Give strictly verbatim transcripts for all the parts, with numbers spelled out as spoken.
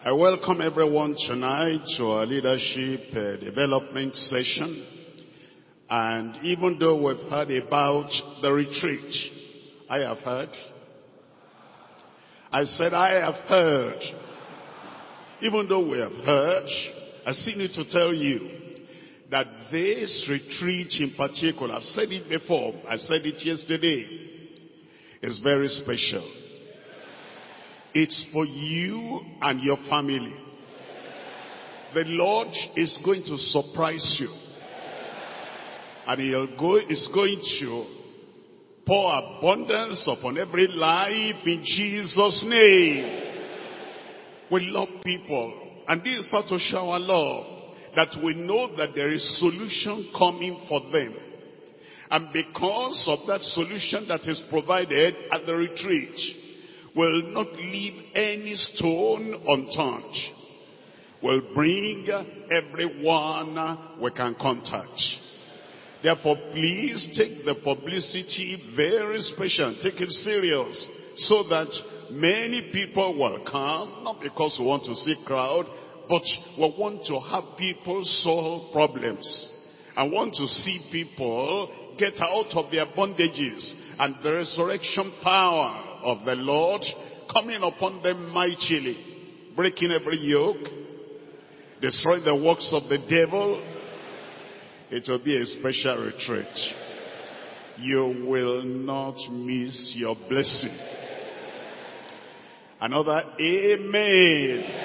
I welcome everyone tonight to our leadership uh, development session. And even though we've heard about the retreat, I have heard. I said I have heard. Even though we have heard, I still need to tell you that this retreat in particular, I've said it before, I said it yesterday, is very special. It's for you and your family. The Lord is going to surprise you. And He'll go, is going to pour abundance upon every life in Jesus' name. We love people. And this is how to show our love. That we know that there is solution coming for them. And because of that solution that is provided at the retreat, will not leave any stone unturned. Will bring everyone we can contact. Therefore, please take the publicity very special. Take it serious. So that many people will come. Not because we want to see crowd. But we want to have people solve problems. I want to see people get out of their bondages. And the resurrection power of the Lord coming upon them mightily, breaking every yoke, destroying the works of the devil. It will be a special retreat. You will not miss your blessing. Another amen.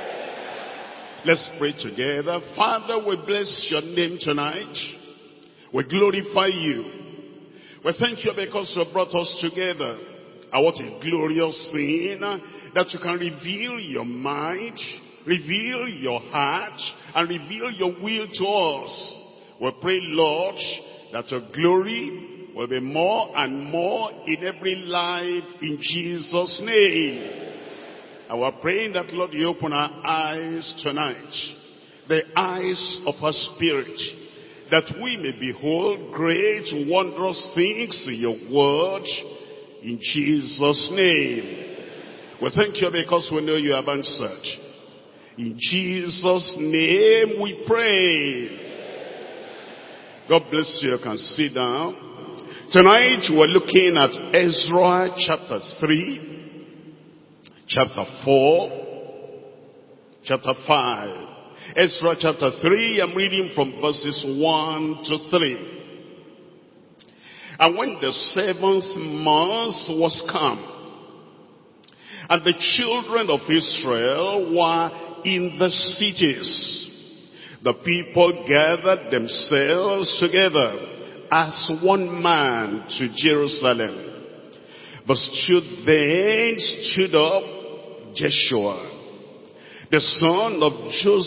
Let's pray together. Father, we bless your name tonight. We glorify you. We thank you because you brought us together. And what a glorious thing that you can reveal your mind, reveal your heart, and reveal your will to us. We pray, Lord, that your glory will be more and more in every life in Jesus' name. And we're praying that, Lord, you open our eyes tonight, the eyes of our spirit, that we may behold great, wondrous things in your word, in Jesus' name. We thank you because we know you have answered. In Jesus' name we pray. God bless you. You can sit down. Tonight we're looking at Ezra chapter three, chapter four, chapter five. Ezra chapter three, I'm reading from verses one to three. And when the seventh month was come, and the children of Israel were in the cities, the people gathered themselves together as one man to Jerusalem. But stood then stood up Jeshua, the son of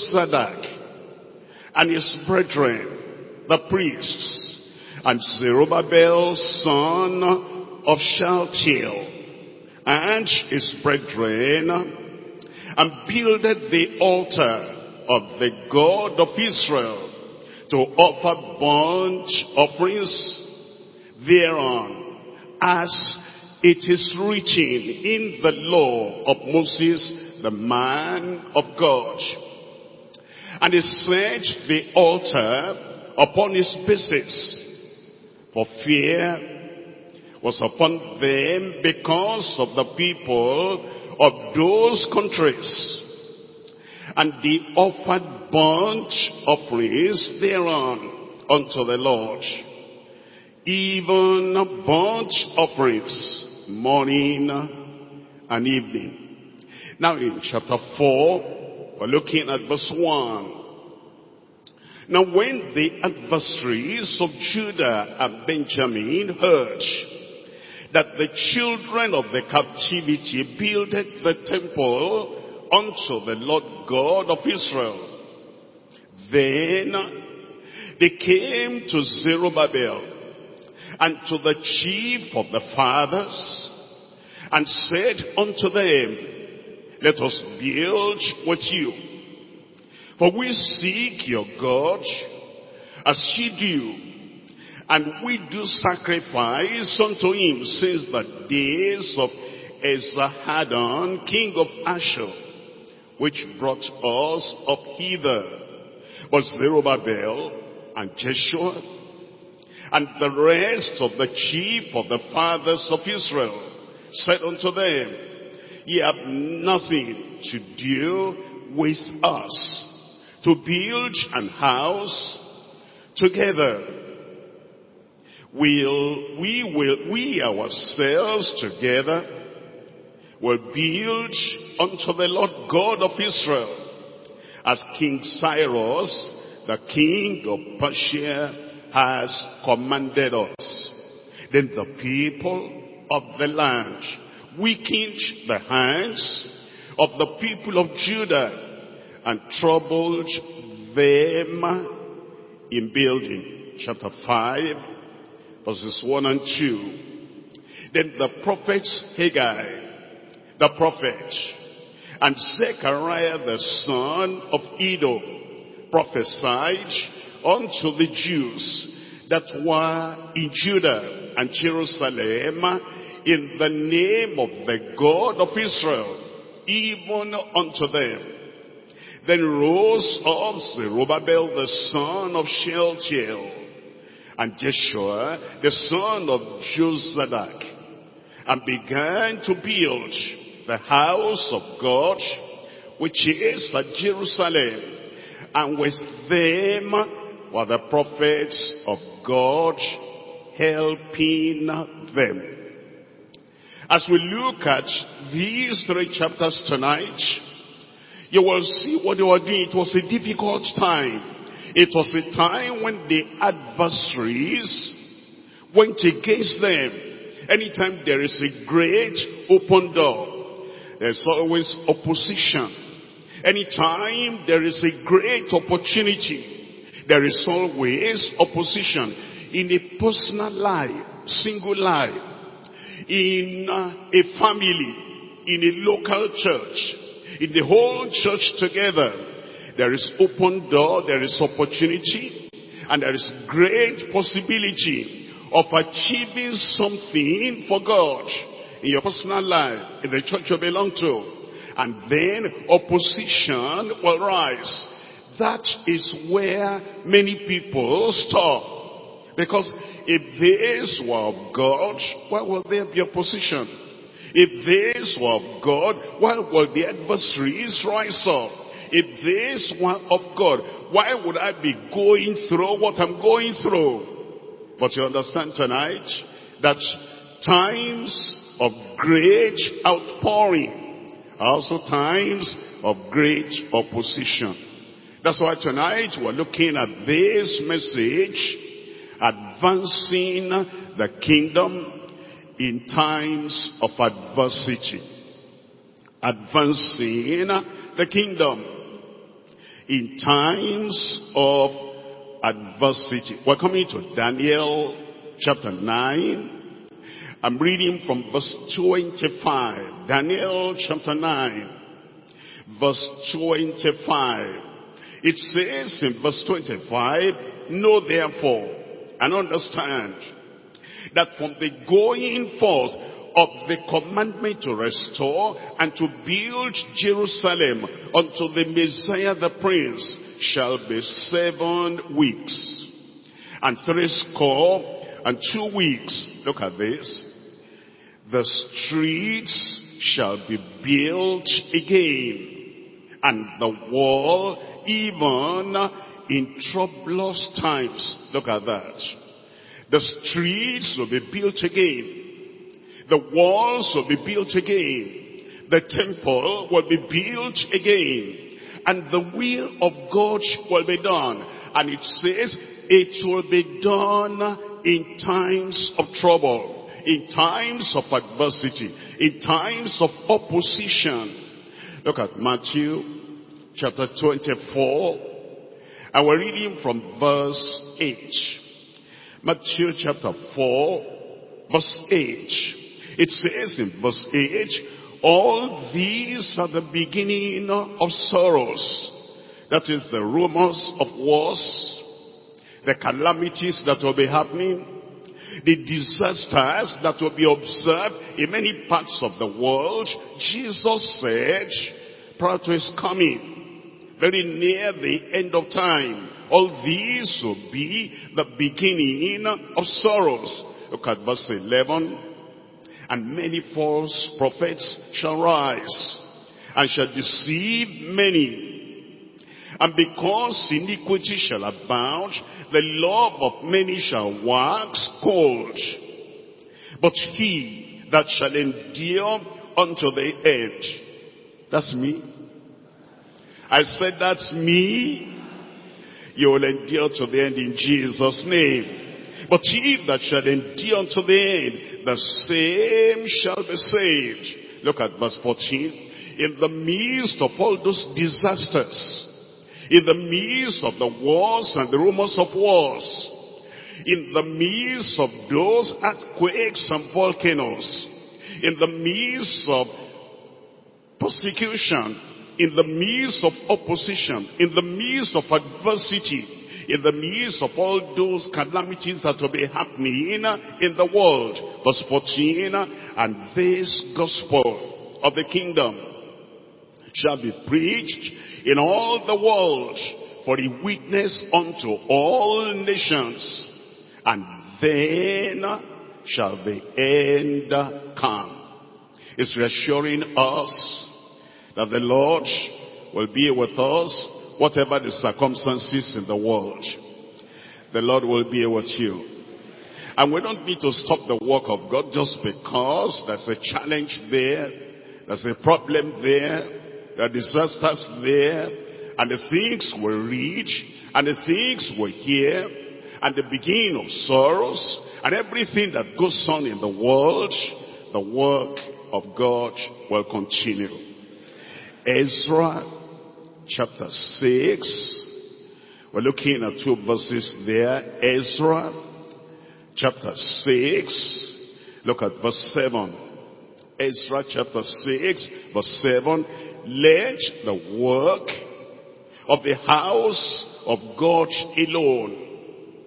Jozadak, and his brethren, the priests, and Zerubbabel, son of Shealtiel, and his brethren, and builded the altar of the God of Israel, to offer burnt offerings thereon, as it is written in the law of Moses, the man of God. And he set the altar upon his bases, for fear was upon them because of the people of those countries. And they offered burnt offerings thereon unto the Lord, even burnt offerings morning and evening. Now in chapter four, we're looking at verse one. Now when the adversaries of Judah and Benjamin heard that the children of the captivity builded the temple unto the Lord God of Israel, then they came to Zerubbabel and to the chief of the fathers, and said unto them, let us build with you. For we seek your God as ye do, and we do sacrifice unto him since the days of Esarhaddon, king of Ashur, which brought us up hither. But Zerubbabel and Jeshua and the rest of the chief of the fathers of Israel said unto them, ye have nothing to do with us, to build an house together. Will we will we ourselves together will build unto the Lord God of Israel, as King Cyrus, the king of Persia, has commanded us. Then the people of the land weakened the hands of the people of Judah and troubled them in building. Chapter five, verses one and two. Then the prophets Haggai, the prophet, and Zechariah the son of Iddo prophesied unto the Jews that were in Judah and Jerusalem in the name of the God of Israel, even unto them. Then rose up Zerubbabel the son of Shealtiel, and Jeshua the son of Jozadak, and began to build the house of God, which is at Jerusalem, and with them were the prophets of God helping them. As we look at these three chapters tonight, you will see what they were doing. It was a difficult time. It was a time when the adversaries went against them. Anytime there is a great open door, there's always opposition. Anytime there is a great opportunity, there is always opposition. In a personal life, single life, in a family, in a local church, in the whole church together, there is open door, there is opportunity, and there is great possibility of achieving something for God in your personal life, in the church you belong to. And then opposition will rise. That is where many people stop. Because if this were of God, why will there be opposition? If this were of God, why will the adversaries rise up? If this were of God, why would I be going through what I'm going through? But you understand tonight that times of great outpouring are also times of great opposition. That's why tonight we're looking at this message, advancing the kingdom in times of adversity. Advancing the kingdom in times of adversity. We're coming to Daniel chapter nine. I'm reading from verse twenty-five. Daniel chapter nine, verse twenty-five. It says in verse twenty-five, know therefore and understand that from the going forth of the commandment to restore and to build Jerusalem unto the Messiah the Prince shall be seven weeks and three score and two weeks. Look at this. The streets shall be built again, and the wall even in troublous times. Look at that. The streets will be built again. The walls will be built again. The temple will be built again. And the will of God will be done. And it says it will be done in times of trouble, in times of adversity, in times of opposition. Look at Matthew chapter twenty-four. And we're reading from verse eight. Matthew chapter four, verse eight. It says in verse eight, all these are the beginning of sorrows. That is the rumors of wars, the calamities that will be happening, the disasters that will be observed in many parts of the world. Jesus said, prior to his coming, very near the end of time. All these will be the beginning of sorrows. Look at verse eleven. And many false prophets shall rise, and shall deceive many. And because iniquity shall abound, the love of many shall wax cold. But he that shall endure unto the end, that's me. I said, that's me. You will endure to the end in Jesus' name. But he that shall endure unto the end, the same shall be saved. Look at verse fourteen. In the midst of all those disasters, in the midst of the wars and the rumors of wars, in the midst of those earthquakes and volcanoes, in the midst of persecution, in the midst of opposition, in the midst of adversity, in the midst of all those calamities that will be happening in the world. Verse fourteen, and this gospel of the kingdom shall be preached in all the world for a witness unto all nations, and then shall the end come. It's reassuring us that the Lord will be with us whatever the circumstances in the world. The Lord will be with you. And we don't need to stop the work of God just because there's a challenge there, there's a problem there, there are disasters there, and the things we read, and the things we hear, and the beginning of sorrows, and everything that goes on in the world, the work of God will continue. Ezra chapter six, we're looking at two verses there. Ezra chapter six, look at verse seven. Ezra chapter six, verse seven. Let the work of the house of God alone,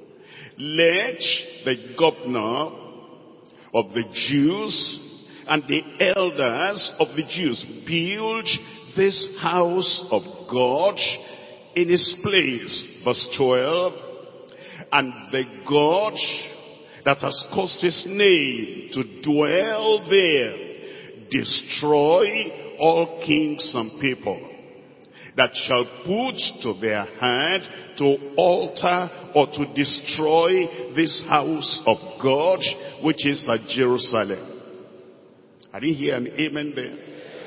let the governor of the Jews and the elders of the Jews build this house of God in his place. Verse twelve. And the God that has caused his name to dwell there, destroy all kings and people that shall put to their hand to alter or to destroy this house of God, which is at Jerusalem. I didn't hear an amen there.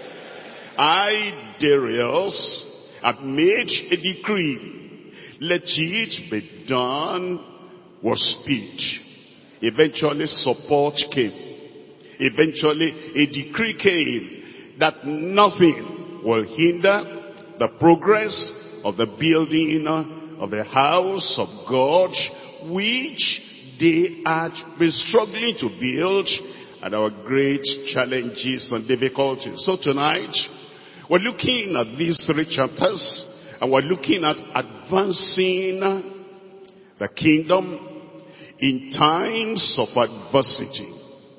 I, Darius, have made a decree. Let it be done with speed. Eventually support came. Eventually a decree came that nothing will hinder the progress of the building of the house of God, which they had been struggling to build, and our great challenges and difficulties. So tonight, we're looking at these three chapters, and we're looking at advancing the kingdom in times of adversity.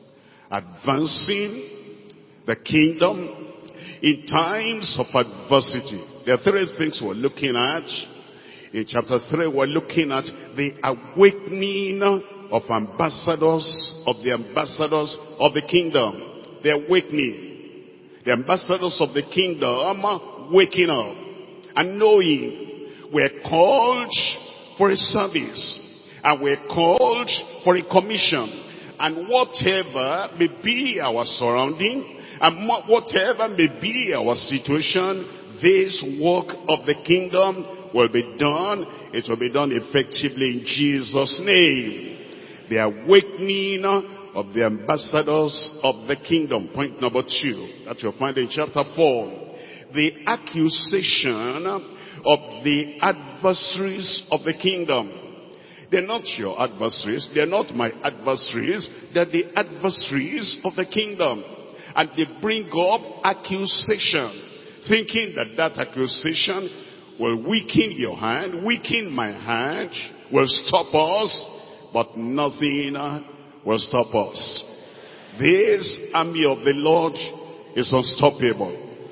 Advancing the kingdom in times of adversity. There are three things we're looking at. In chapter three, we're looking at the awakening of ambassadors, of the ambassadors of the kingdom. The awakening. The ambassadors of the kingdom waking up and knowing we're called for a service, and we're called for a commission, and whatever may be our surrounding, and whatever may be our situation, this work of the kingdom will be done. It will be done effectively in Jesus' name. The awakening of the ambassadors of the kingdom. Point number two, that you'll find in chapter four. The accusation of the adversaries of the kingdom. They're not your adversaries. They're not my adversaries. They're the adversaries of the kingdom. And they bring up accusation, thinking that that accusation will weaken your hand, weaken my hand, will stop us, but nothing will stop us. This army of the Lord is unstoppable.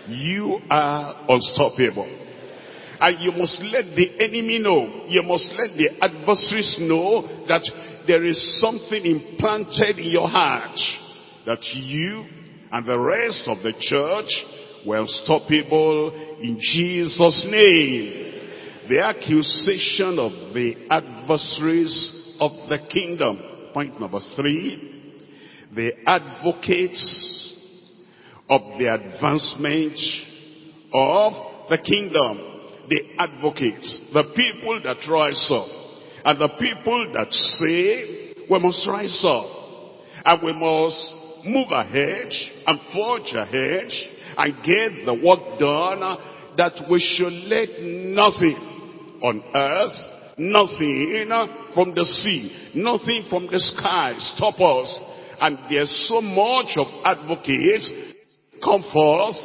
You are unstoppable. And you must let the enemy know, you must let the adversaries know that there is something implanted in your heart, that you and the rest of the church were unstoppable in Jesus' name. The accusation of the adversaries of the kingdom. Point number three, the advocates of the advancement of the kingdom. The advocates, the people that rise up, and the people that say we must rise up, and we must move ahead and forge ahead and get the work done, that we should let nothing on earth, nothing from the sea, nothing from the sky stop us. And there's so much of advocates come forth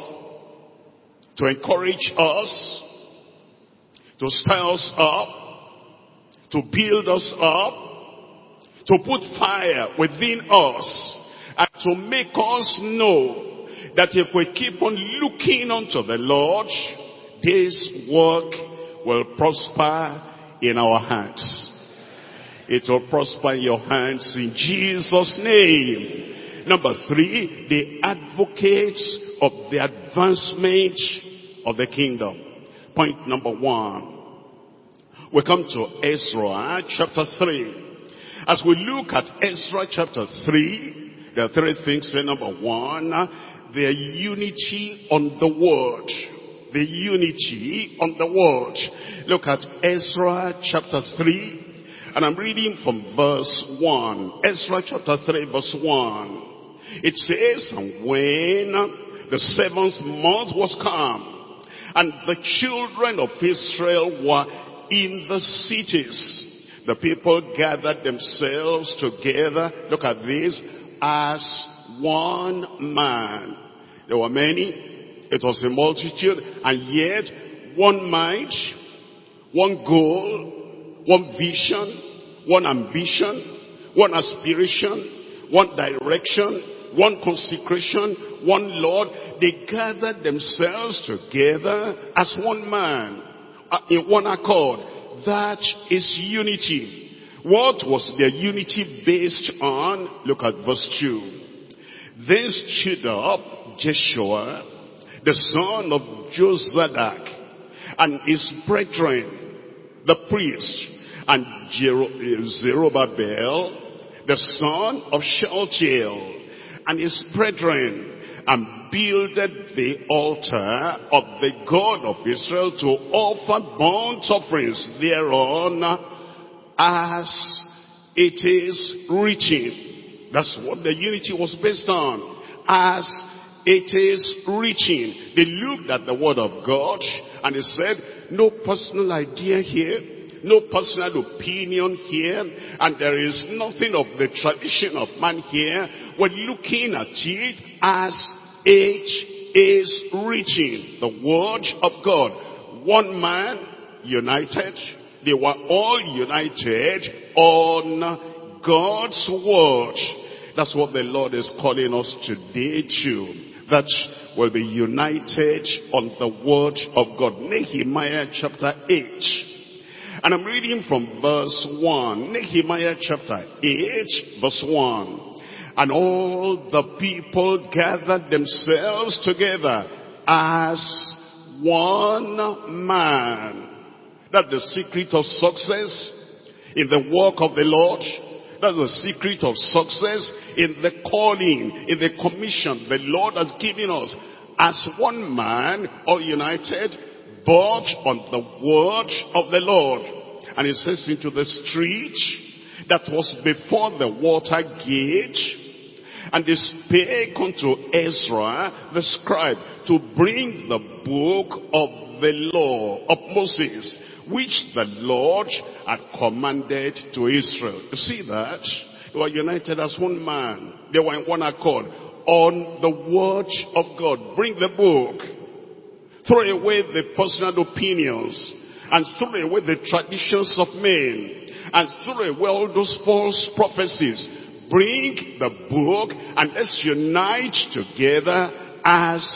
to encourage us, to stir us up, to build us up, to put fire within us, and to make us know that if we keep on looking unto the Lord, this work will prosper in our hands. It will prosper in your hands in Jesus' name. Number three, the advocates of the advancement of the kingdom. Point number one. We come to Ezra chapter three. As we look at Ezra chapter three, there are three things there. Number one, the unity on the word. The unity on the word. Look at Ezra chapter three, and I'm reading from verse one. Ezra chapter three verse one. It says, and when the seventh month was come, and the children of Israel were in the cities, the people gathered themselves together, look at this, as one man. There were many, it was a multitude, and yet one mind, one goal, one vision, one ambition, one aspiration, one direction, one consecration, one Lord. They gathered themselves together as one man, in one accord. That is unity. What was their unity based on? Look at verse two. Then stood up Jeshua, the son of Jozadak, and his brethren, the priests, and Zerubbabel, the son of Shealtiel, and his brethren, and builded the altar of the God of Israel to offer burnt offerings thereon, as it is written. That's what the unity was based on. As it is written. They looked at the word of God and they said, no personal idea here, no personal opinion here, and there is nothing of the tradition of man here. We're looking at it as it is written, the word of God. One man, united. They were all united on God's word. That's what the Lord is calling us today to. That will be united on the word of God. Nehemiah chapter eight. And I'm reading from verse one. Nehemiah chapter eight, verse one. And all the people gathered themselves together as one man. That's the secret of success in the work of the Lord. That's the secret of success in the calling, in the commission the Lord has given us. As one man, all united, but on the word of the Lord. And it says, into the street that was before the water gate, and they spake unto Ezra the scribe to bring the book of the law of Moses, which the Lord had commanded to Israel. You see that? They were united as one man. They were in one accord on the word of God. Bring the book. Throw away the personal opinions, and throw away the traditions of men, and throw away all those false prophecies. Bring the book and let's unite together as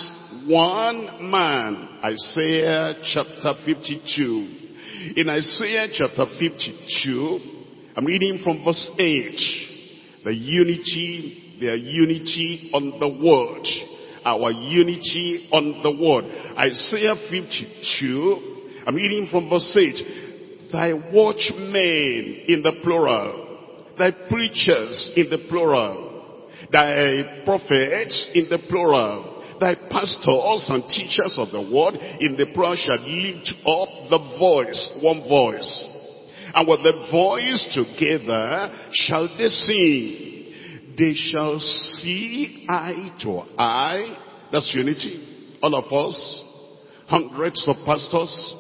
one man. Isaiah chapter fifty-two. In Isaiah chapter fifty-two, I'm reading from verse eight. The unity, their unity on the word. Our unity on the word. Isaiah fifty-two, I'm reading from verse eight. Thy watchmen in the plural, thy preachers in the plural, thy prophets in the plural, thy pastors and teachers of the word in the plural shall lift up the voice, one voice. And with the voice together shall they sing. They shall see eye to eye. That's unity. All of us, hundreds of pastors,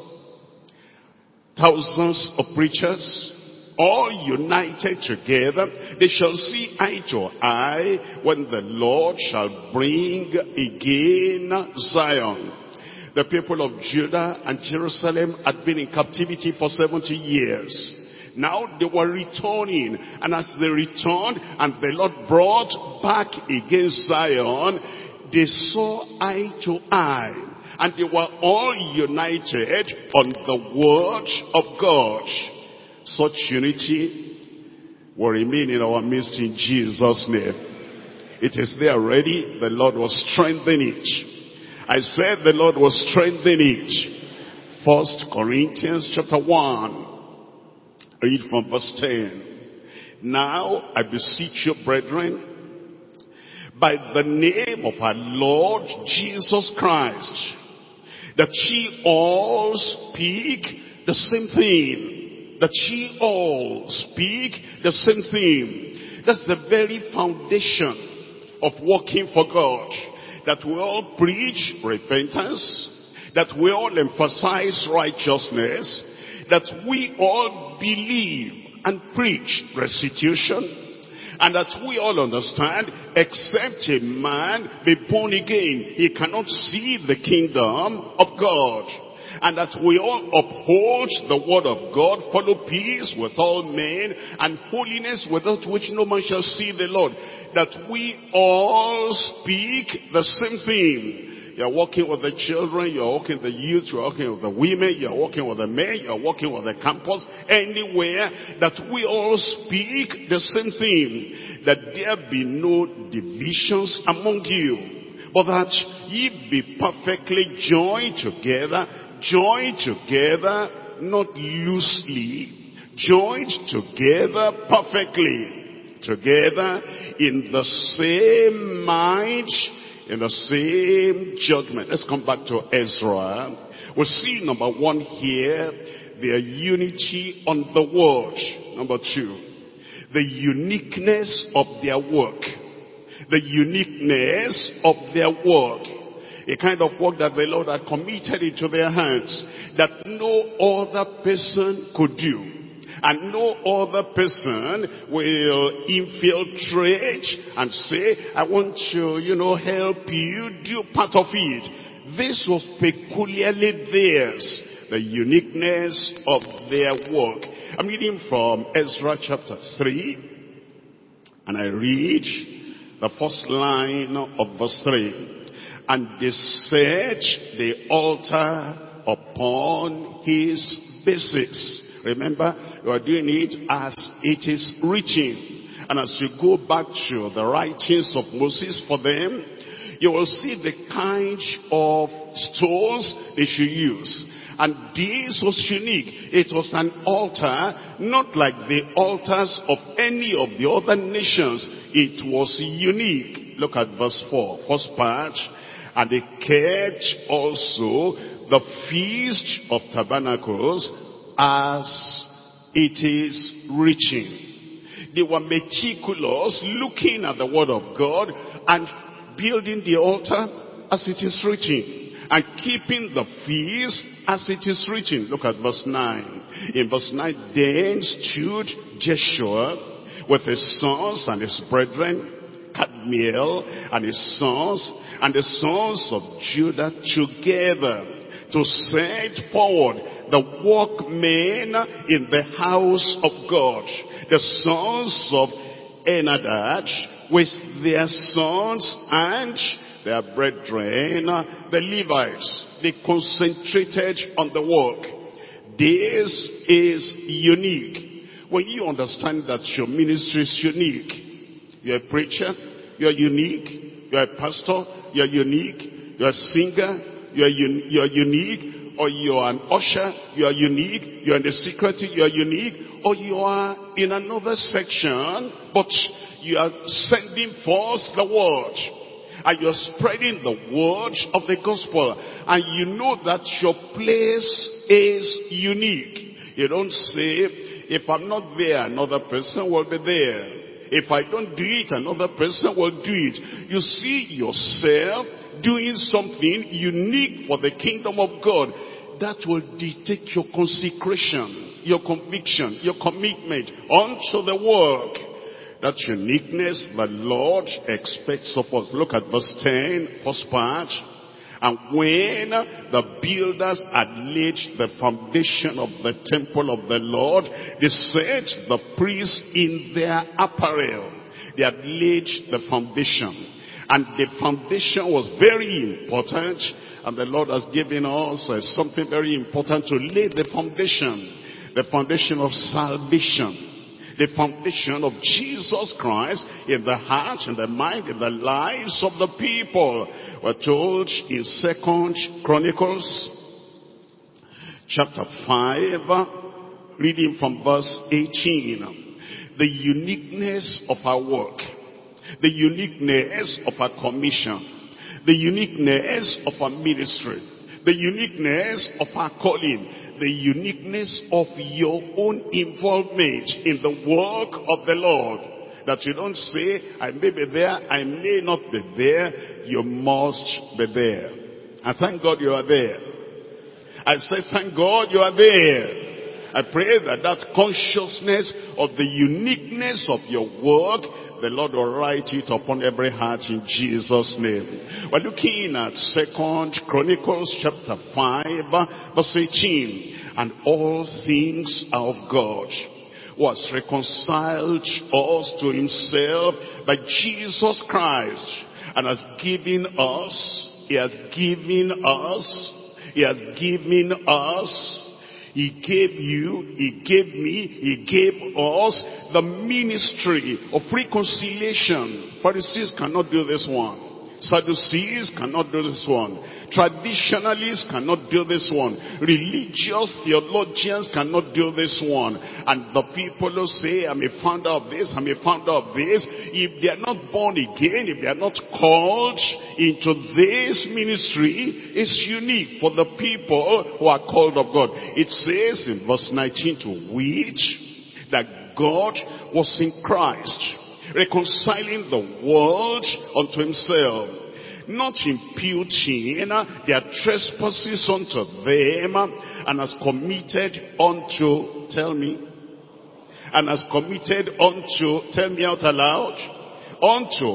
thousands of preachers, all united together. They shall see eye to eye when the Lord shall bring again Zion. The people of Judah and Jerusalem had been in captivity for seventy years. Now they were returning, and as they returned and the Lord brought back against Zion, they saw eye to eye, and they were all united on the word of God. Such unity will remain in our midst in Jesus' name. It is there already. The Lord will strengthen it. I said the Lord will strengthen it. First Corinthians chapter one. Read from verse ten. Now I beseech you, brethren, by the name of our Lord Jesus Christ, that ye all speak the same thing. That ye all speak the same thing. That's the very foundation of working for God. That we all preach repentance. That we all emphasize righteousness. That we all believe and preach restitution, and that we all understand, except a man be born again, he cannot see the kingdom of God. And that we all uphold the word of God, follow peace with all men, and holiness without which no man shall see the Lord. That we all speak the same thing. You're walking with the children, you're walking with the youth, you're walking with the women, you're walking with the men, you're walking with the campus, anywhere, that we all speak the same thing, that there be no divisions among you, but that ye be perfectly joined together, joined together, not loosely, joined together perfectly, together in the same mind, in the same judgment. Let's come back to Ezra. We'll see number one here, their unity on the word. Number two, the uniqueness of their work. The uniqueness of their work. A kind of work that the Lord had committed into their hands, that no other person could do. And no other person will infiltrate and say, I want to, you know, help you do part of it. This was peculiarly theirs, the uniqueness of their work. I'm reading from Ezra chapter three, and I read the first line of verse three. And they set the altar upon his basis. Remember, you are doing it as it is written. And as you go back to the writings of Moses for them, you will see the kind of stones they should use. And this was unique. It was an altar, not like the altars of any of the other nations. It was unique. Look at verse four, first part. And they kept also the feast of tabernacles as it is written. They were meticulous, looking at the word of God and building the altar as it is written, and keeping the feast as it is written. Look at verse nine. In verse nine, then stood Jeshua with his sons and his brethren, Kadmiel and his sons, and the sons of Judah together, to set forward the workmen in the house of God. The sons of Enadad with their sons, and their brethren, the Levites, they concentrated on the work. This is unique. When you understand that your ministry is unique, you're a preacher, you're unique, you're a pastor, you're unique, you're a singer, you're, un you're unique, or you're an usher, you're unique, you're in the security, you're unique, or you are in another section, but you are sending forth the word, and you're spreading the word of the gospel, and you know that your place is unique. You don't say, if I'm not there, another person will be there. If I don't do it, another person will do it. You see yourself doing something unique for the kingdom of God. That will dictate your consecration, your conviction, your commitment unto the work. That uniqueness the Lord expects of us. Look at verse ten, first part. And when the builders had laid the foundation of the temple of the Lord, they set the priests in their apparel. They had laid the foundation. And the foundation was very important. And the Lord has given us uh, something very important to lay the foundation. The foundation of salvation. The foundation of Jesus Christ in the heart, in the mind, in the lives of the people. We're told in Second Chronicles chapter five, reading from verse eighteen. The uniqueness of our work, the uniqueness of our commission, the uniqueness of our ministry, the uniqueness of our calling, the uniqueness of your own involvement in the work of the Lord. That you don't say, I may be there, I may not be there. You must be there. And thank God you are there. I say, thank God you are there. I pray that that consciousness of the uniqueness of your work, the Lord will write it upon every heart in Jesus' name. We're looking at Second Chronicles chapter five, verse eighteen. And all things are of God, who has reconciled us to himself by Jesus Christ, and has given us, he has given us, he has given us, he gave you, he gave me, he gave us the ministry of reconciliation. Pharisees cannot do this one. Sadducees cannot do this one. Traditionalists cannot do this one. Religious theologians cannot do this one. And the people who say, I'm a founder of this, I'm a founder of this, if they are not born again, if they are not called into this ministry, it's unique for the people who are called of God. It says in verse nineteen, to which that God was in Christ, reconciling the world unto himself, not imputing their trespasses unto them, and has committed unto, tell me, and has committed unto, tell me out aloud, unto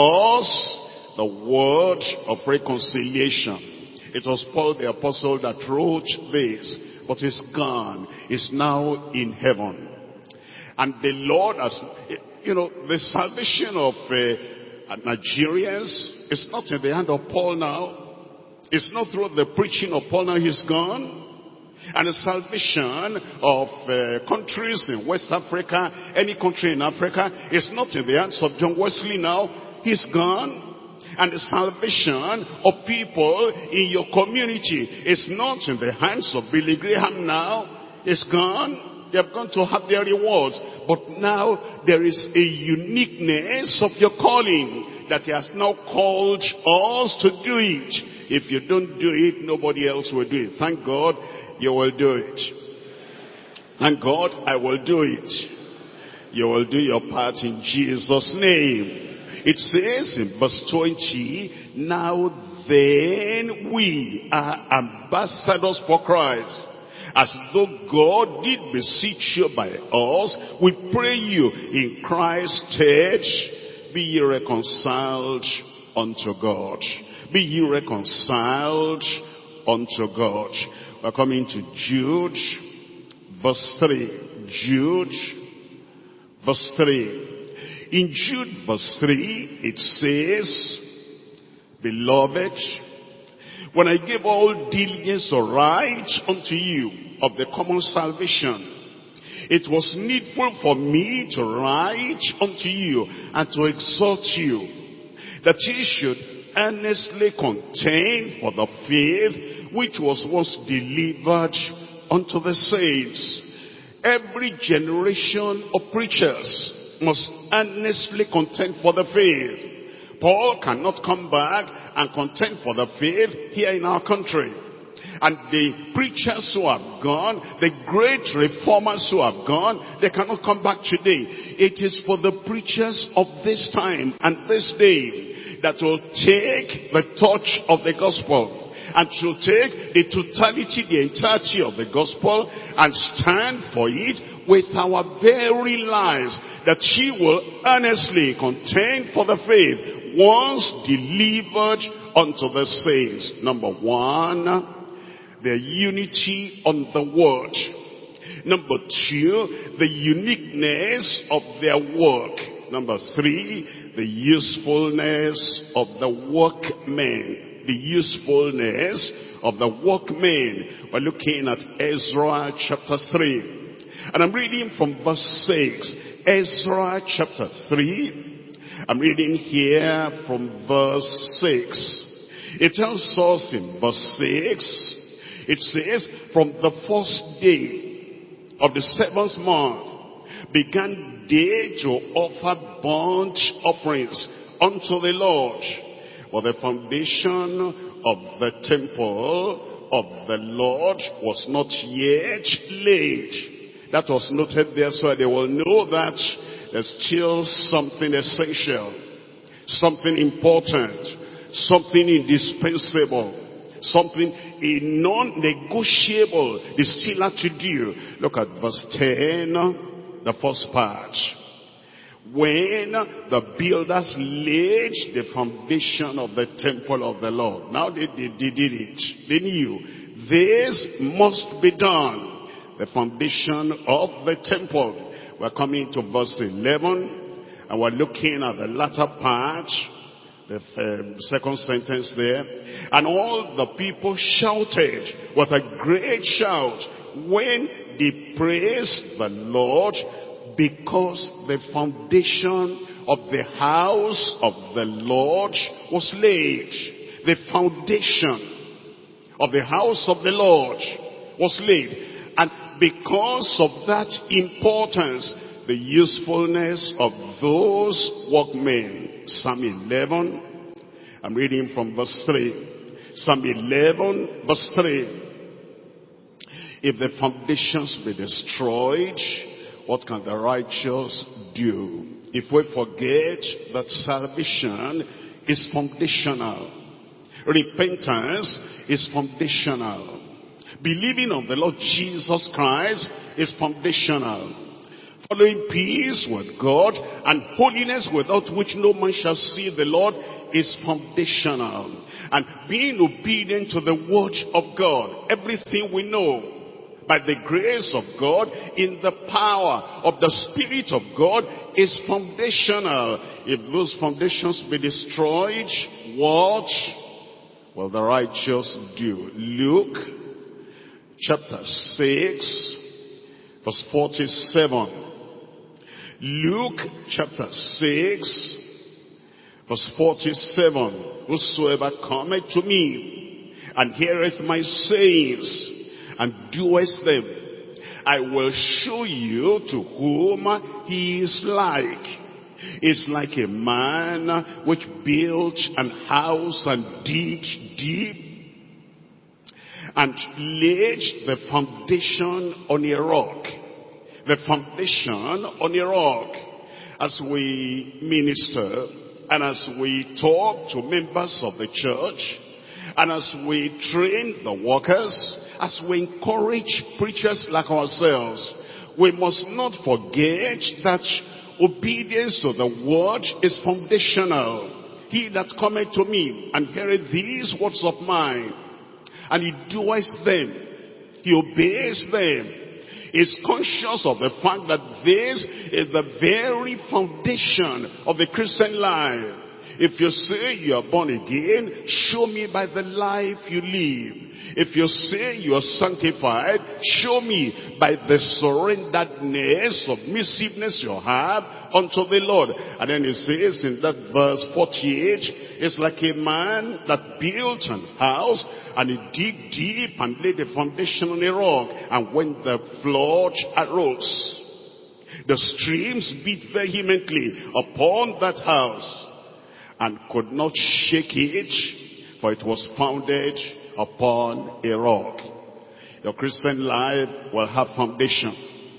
us the word of reconciliation. It was Paul the apostle that wrote this, but he's gone, he's now in heaven. And the Lord has, you know, the salvation of uh, Nigerians is not in the hand of Paul now. It's not through the preaching of Paul now, he's gone. And the salvation of uh, countries in West Africa, any country in Africa, is not in the hands of John Wesley now, he's gone. And the salvation of people in your community is not in the hands of Billy Graham now, it's gone. They have gone to have their rewards. But now there is a uniqueness of your calling that he has now called us to do it. If you don't do it, nobody else will do it. Thank God you will do it. Thank God I will do it. You will do your part in Jesus' name. It says in verse twenty, now then we are ambassadors for Christ. As though God did beseech you by us, we pray you in Christ's stead, be ye reconciled unto God. Be ye reconciled unto God. We're coming to Jude, verse three. Jude, verse three. In Jude, verse three, it says, Beloved, when I gave all diligence to write unto you of the common salvation, it was needful for me to write unto you and to exhort you, that ye should earnestly contend for the faith which was once delivered unto the saints. Every generation of preachers must earnestly contend for the faith. Paul cannot come back and contend for the faith here in our country. And the preachers who have gone, the great reformers who have gone, they cannot come back today. It is for the preachers of this time and this day that will take the torch of the gospel and to take the totality, the entirety of the gospel and stand for it with our very lives, that she will earnestly contend for the faith once delivered unto the saints. Number one, their unity on the word. Number two, the uniqueness of their work. Number three, the usefulness of the workmen. The usefulness of the workmen. We're looking at Ezra chapter three. And I'm reading from verse six. Ezra chapter three. I'm reading here from verse six. It tells us in verse six, it says, from the first day of the seventh month began they to offer burnt offerings unto the Lord. For the foundation of the temple of the Lord was not yet laid. That was noted there so they will know that there's still something essential, something important, something indispensable, something a non-negotiable they still have to do. Look at verse ten, the first part. When the builders laid the foundation of the temple of the Lord. Now they, they, they did it. They knew this must be done. The foundation of the temple. We're coming to verse eleven, and we're looking at the latter part, the um, second sentence there. And all the people shouted with a great shout when they praised the Lord, because the foundation of the house of the Lord was laid. The foundation of the house of the Lord was laid. And because of that importance, the usefulness of those workmen. Psalm eleven, I'm reading from verse three. Psalm eleven, verse three. If the foundations be destroyed, what can the righteous do? If we forget that salvation is foundational, repentance is foundational, believing on the Lord Jesus Christ is foundational, following peace with God and holiness without which no man shall see the Lord is foundational, and being obedient to the word of God, everything we know by the grace of God, in the power of the Spirit of God, is foundational. If those foundations be destroyed, what will the righteous do? Luke chapter six, verse forty-seven. Luke chapter six, verse forty-seven. Whosoever cometh to me, and heareth my sayings, and doeth them, I will show you to whom he is like. It's like a man which built an house and digged deep, and laid the foundation on a rock. The foundation on a rock. As we minister, and as we talk to members of the church, and as we train the workers, as we encourage preachers like ourselves, we must not forget that obedience to the word is foundational. He that cometh to me and heareth these words of mine, and he doeth them, he obeys them, is conscious of the fact that this is the very foundation of the Christian life. If you say you are born again, show me by the life you live. If you say you are sanctified, show me by the surrenderedness, submissiveness you have unto the Lord. And then it says in that verse forty-eight, it's like a man that built an house, and he dig deep and laid the foundation on a rock. And when the flood arose, the streams beat vehemently upon that house, and could not shake it, for it was founded upon a rock. Your Christian life will have foundation.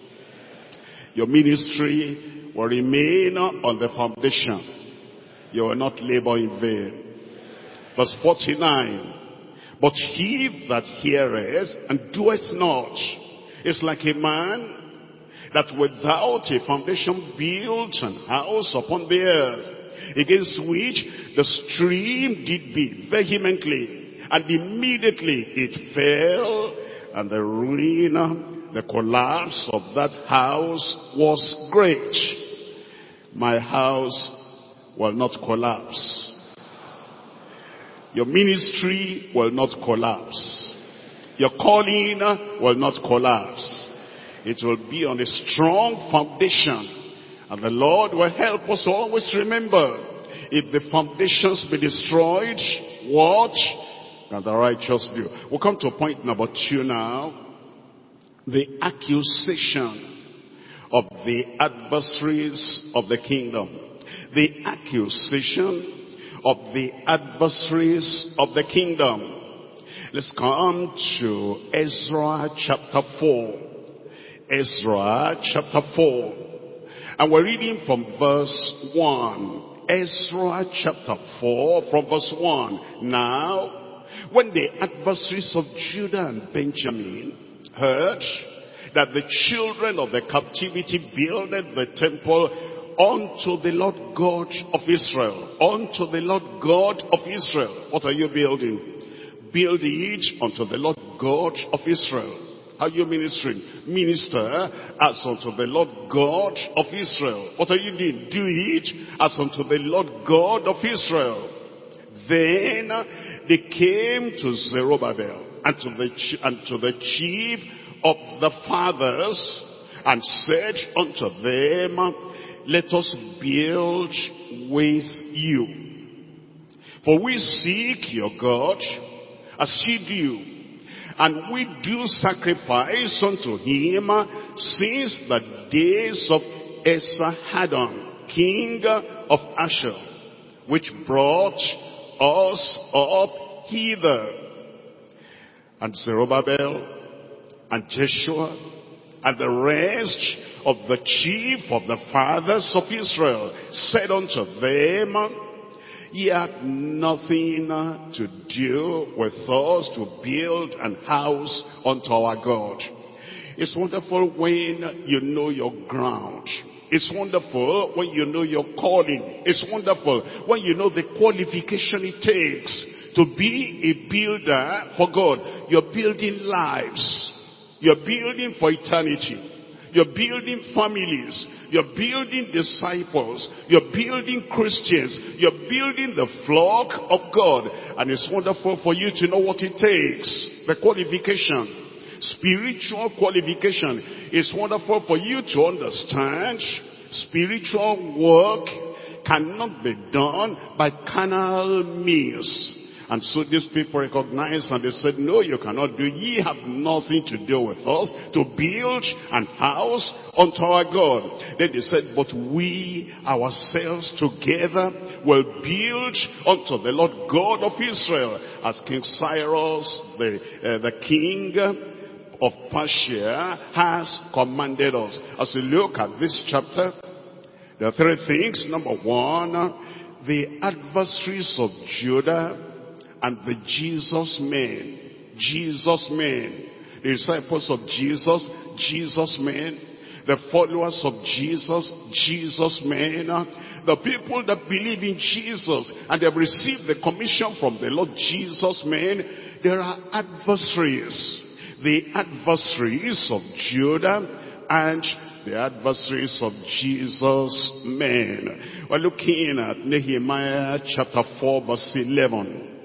Your ministry will remain on the foundation. You will not labor in vain. Verse forty-nine, but he that heareth and doeth not is like a man that without a foundation built an house upon the earth, against which the stream did beat vehemently, and immediately it fell, and the ruin, the collapse of that house was great. My house will not collapse. Your ministry will not collapse. Your calling will not collapse. It will be on a strong foundation. And the Lord will help us to always remember, if the foundations be destroyed, what can the righteous do? We'll come to point number two now. The accusation of the adversaries of the kingdom. The accusation of the adversaries of the kingdom. Let's come to Ezra chapter four. Ezra chapter four. And we're reading from verse one. Ezra chapter four from verse one. Now, when the adversaries of Judah and Benjamin heard that the children of the captivity builded the temple unto the Lord God of Israel, unto the Lord God of Israel. What are you building? Build it unto the Lord God of Israel. How are you ministering? Minister as unto the Lord God of Israel. What are you doing? Do it as unto the Lord God of Israel. Then they came to Zerubbabel and to the, and to the chief of the fathers and said unto them, let us build with you. For we seek your God as ye do. And we do sacrifice unto him since the days of Esarhaddon, king of Ashur, which brought us up hither. And Zerubbabel and Jeshua and the rest of the chief of the fathers of Israel said unto them, ye have nothing to do with us to build an house unto our God. It's wonderful when you know your ground. It's wonderful when you know your calling. It's wonderful when you know the qualification it takes to be a builder for God. You're building lives. You're building for eternity. You're building families. You're building disciples. You're building Christians. You're building the flock of God. And it's wonderful for you to know what it takes. The qualification. Spiritual qualification. It's wonderful for you to understand spiritual work cannot be done by carnal means. And so these people recognized and they said, no, you cannot do. Ye have nothing to do with us to build an house unto our God. Then they said, but we ourselves together will build unto the Lord God of Israel, as King Cyrus, the, uh, the king of Persia, has commanded us. As we look at this chapter, there are three things. Number one, the adversaries of Judah and the Jesus men, Jesus men, the disciples of Jesus, Jesus men, the followers of Jesus, Jesus men, the people that believe in Jesus and have received the commission from the Lord Jesus men. There are adversaries, the adversaries of Judah and the adversaries of Jesus men. We're looking at Nehemiah chapter four verse eleven.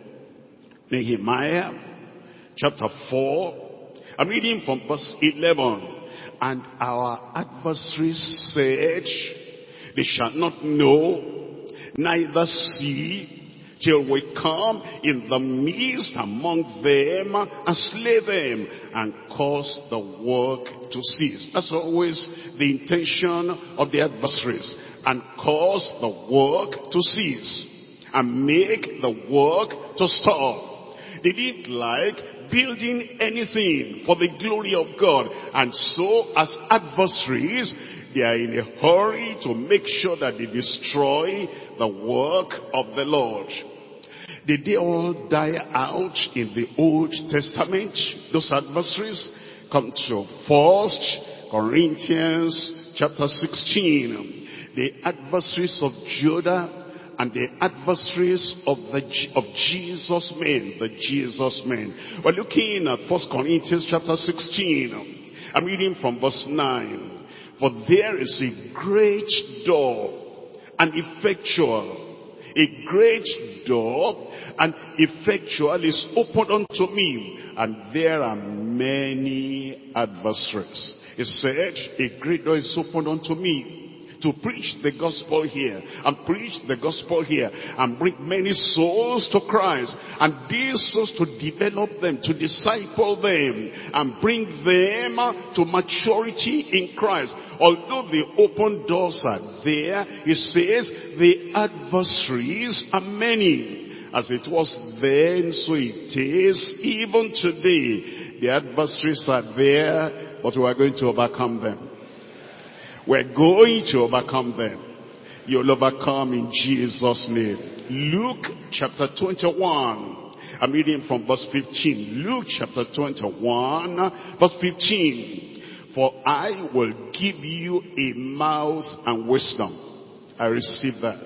Nehemiah chapter four. I'm reading from verse eleven. And our adversaries said, they shall not know, neither see, till we come in the midst among them and slay them and cause the work to cease. That's always the intention of the adversaries. And cause the work to cease and make the work to stop. They didn't like building anything for the glory of God. And so as adversaries, they are in a hurry to make sure that they destroy the work of the Lord. Did they all die out in the Old Testament? Those adversaries? Come to First Corinthians chapter sixteen. The adversaries of Judah and the adversaries of the of Jesus men, the Jesus men. We're looking at First Corinthians chapter sixteen. I'm reading from verse nine. For there is a great door, and effectual, a great door, and effectual is opened unto me, and there are many adversaries. He said, a great door is opened unto me, to preach the gospel here, and preach the gospel here, and bring many souls to Christ, and these souls to develop them, to disciple them, and bring them to maturity in Christ. Although the open doors are there, he says, the adversaries are many. As it was then, so it is even today. The adversaries are there, but we are going to overcome them. We're going to overcome them. You'll overcome in Jesus' name. Luke chapter twenty-one. I'm reading from verse fifteen. Luke chapter twenty-one, verse fifteen. For I will give you a mouth and wisdom. I receive that.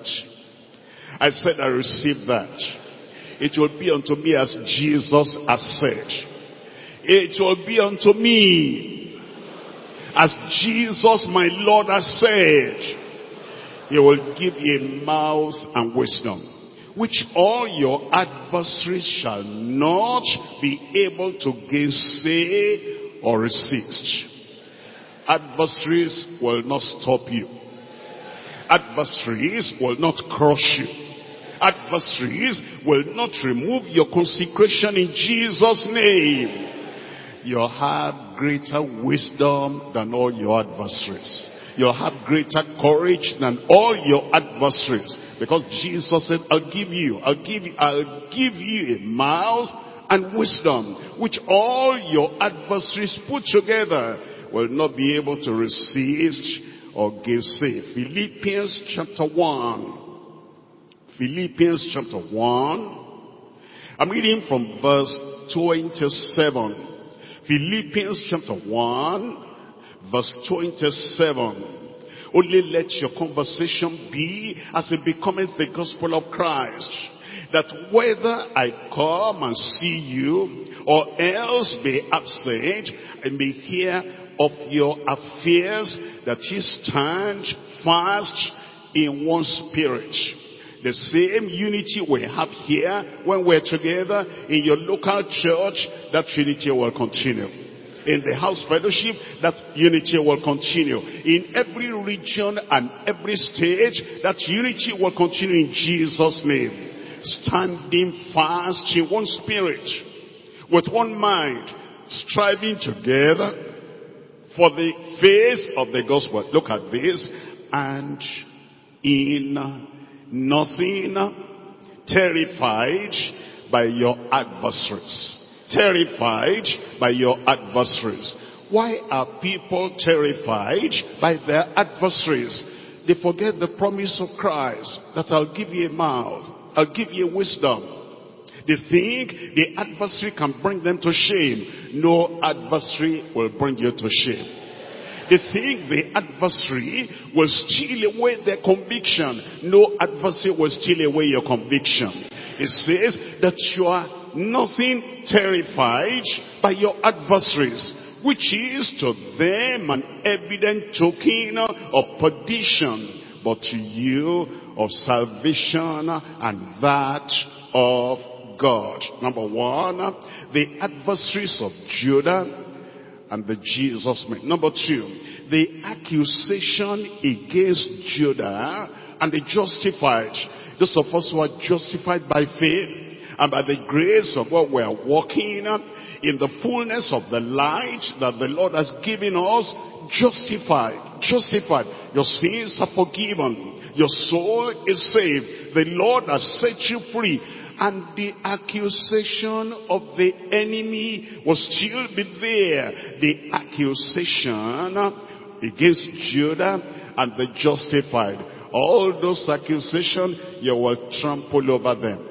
I said I receive that. It will be unto me as Jesus has said. It will be unto me as Jesus my Lord has said. He will give you a mouth and wisdom, which all your adversaries shall not be able to gainsay or resist. Adversaries will not stop you. Adversaries will not crush you. Adversaries will not remove your consecration in Jesus' name. You have greater wisdom than all your adversaries. You have greater courage than all your adversaries. Because Jesus said, I'll give you, I'll give you, I'll give you a mouth and wisdom, which all your adversaries put together will not be able to resist or gainsay. Philippians chapter one. Philippians chapter one. I'm reading from verse twenty-seven. Philippians chapter one, verse twenty-seven. Only let your conversation be as it becometh the gospel of Christ, that whether I come and see you, or else be absent, I may hear of your affairs, that ye stand fast in one spirit. The same unity we have here when we're together in your local church, that unity will continue. In the house fellowship, that unity will continue. In every region and every stage, that unity will continue in Jesus' name. Standing fast in one spirit, with one mind, striving together for the faith of the gospel. Look at this. And in nothing terrified by your adversaries. Terrified by your adversaries. Why are people terrified by their adversaries? They forget the promise of Christ, that I'll give you a mouth, I'll give you wisdom. They think the adversary can bring them to shame. No adversary will bring you to shame. They think the adversary will steal away their conviction. No adversary will steal away your conviction. It says that you are nothing terrified by your adversaries, which is to them an evident token of perdition, but to you of salvation and that of God. Number one, the adversaries of Judah and the Jesus men. Number two, the accusation against Judah and the justified. Those of us who are justified by faith and by the grace of God, we are walking in the fullness of the light that the Lord has given us. Justified, justified. Your sins are forgiven. Your soul is saved. The Lord has set you free. And the accusation of the enemy will still be there. The accusation against Judah and the justified. All those accusations, you will trample over them.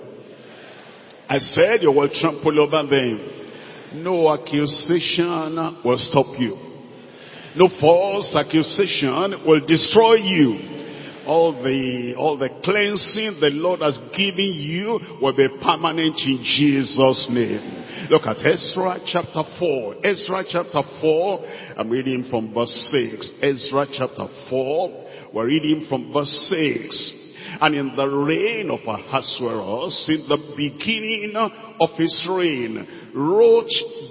I said you will trample over them. No accusation will stop you. No false accusation will destroy you. All the, all the cleansing the Lord has given you will be permanent in Jesus' name. Look at Ezra chapter four. Ezra chapter four, I'm reading from verse six. Ezra chapter four, we're reading from verse six. And in the reign of Ahasuerus, in the beginning of his reign, wrote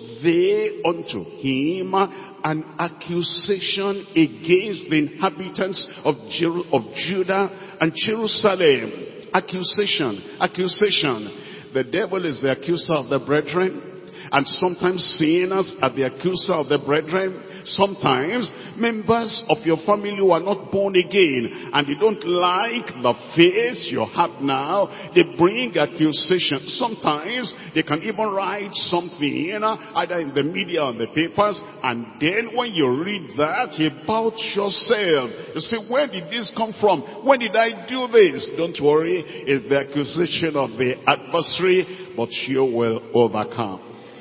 they unto him an accusation against the inhabitants of, Jer of Judah and Jerusalem. Accusation, accusation. The devil is the accuser of the brethren. And sometimes sinners are the accuser of the brethren. Sometimes members of your family who are not born again and they don't like the faith you have now, they bring accusation. Sometimes they can even write something, you know, either in the media or in the papers, and then when you read that about yourself, you say, where did this come from? When did I do this? Don't worry, it's the accusation of the adversary, but you will overcome.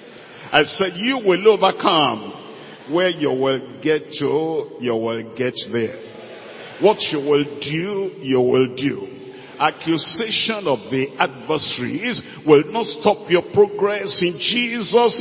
I said you will overcome. Where you will get to, you will get there. What you will do, you will do. Accusation of the adversaries will not stop your progress in Jesus'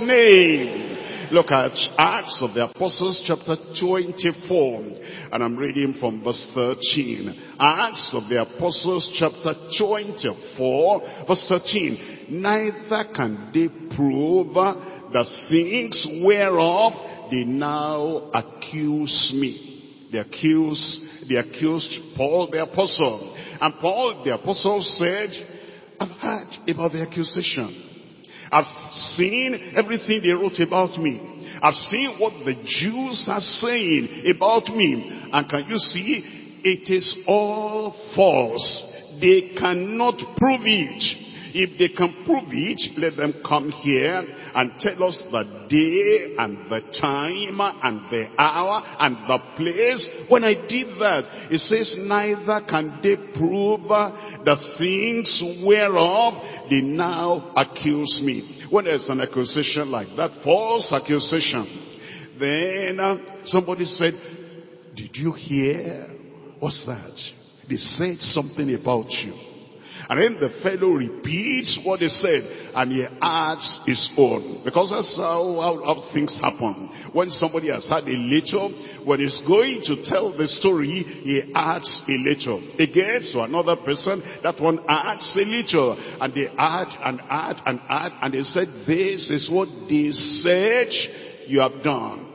name. Look at Acts of the Apostles chapter twenty-four. And I'm reading from verse thirteen. Acts of the Apostles chapter twenty-four, verse thirteen. Neither can they prove the things whereof they now accuse me. They accuse, they accused Paul the apostle. And Paul the apostle said, I've heard about the accusation. I've seen everything they wrote about me. I've seen what the Jews are saying about me. And can you see, it is all false. They cannot prove it. If they can prove it, let them come here and tell us the day and the time and the hour and the place. When I did that, it says, neither can they prove the things whereof they now accuse me. When there's an accusation like that, false accusation, then uh, somebody said, did you hear? What's that? They said something about you. And then the fellow repeats what he said, and he adds his own. Because that's how, how, how things happen. When somebody has had a little, when he's going to tell the story, he adds a little. He gets to another person, that one adds a little. And they add and add and add, and they said, this is what they said you have done.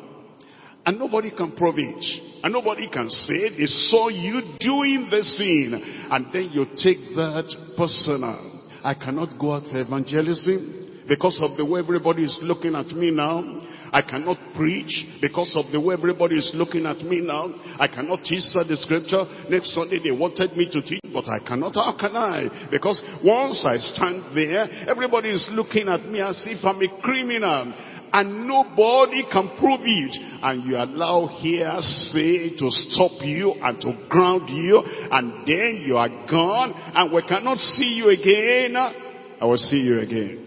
And nobody can prove it. And nobody can say they saw you doing the sin. And then you take that personal. I cannot go out for evangelism because of the way everybody is looking at me now. I cannot preach because of the way everybody is looking at me now. I cannot teach the scripture. Next Sunday they wanted me to teach, but I cannot. How can I? Because once I stand there, everybody is looking at me as if I'm a criminal. And nobody can prove it. And you allow hearsay to stop you and to ground you. And then you are gone. And we cannot see you again. I will see you again.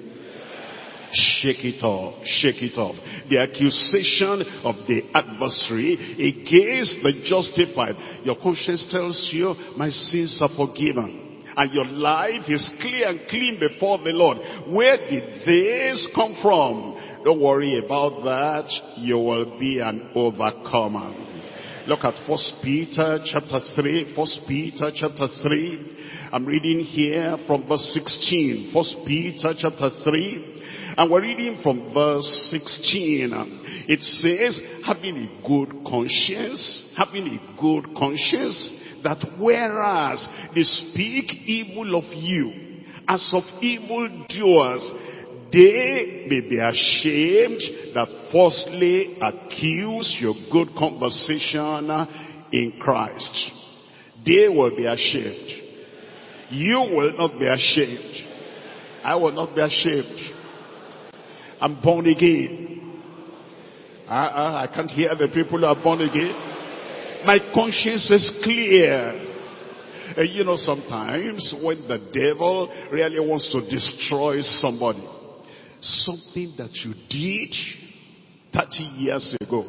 Shake it off. Shake it off. The accusation of the adversary against the justified. Your conscience tells you, my sins are forgiven. And your life is clear and clean before the Lord. Where did this come from? Don't worry about that. You will be an overcomer. Look at First Peter chapter three. First Peter chapter three. I'm reading here from verse sixteen. First Peter chapter three. And we're reading from verse sixteen. It says, having a good conscience, having a good conscience, that whereas they speak evil of you, as of evildoers, they may be ashamed that falsely accuse your good conversation in Christ. They will be ashamed. You will not be ashamed. I will not be ashamed. I'm born again. Uh, uh, I can't hear the people who are born again. My conscience is clear. Uh, you know, sometimes when the devil really wants to destroy somebody, something that you did thirty years ago,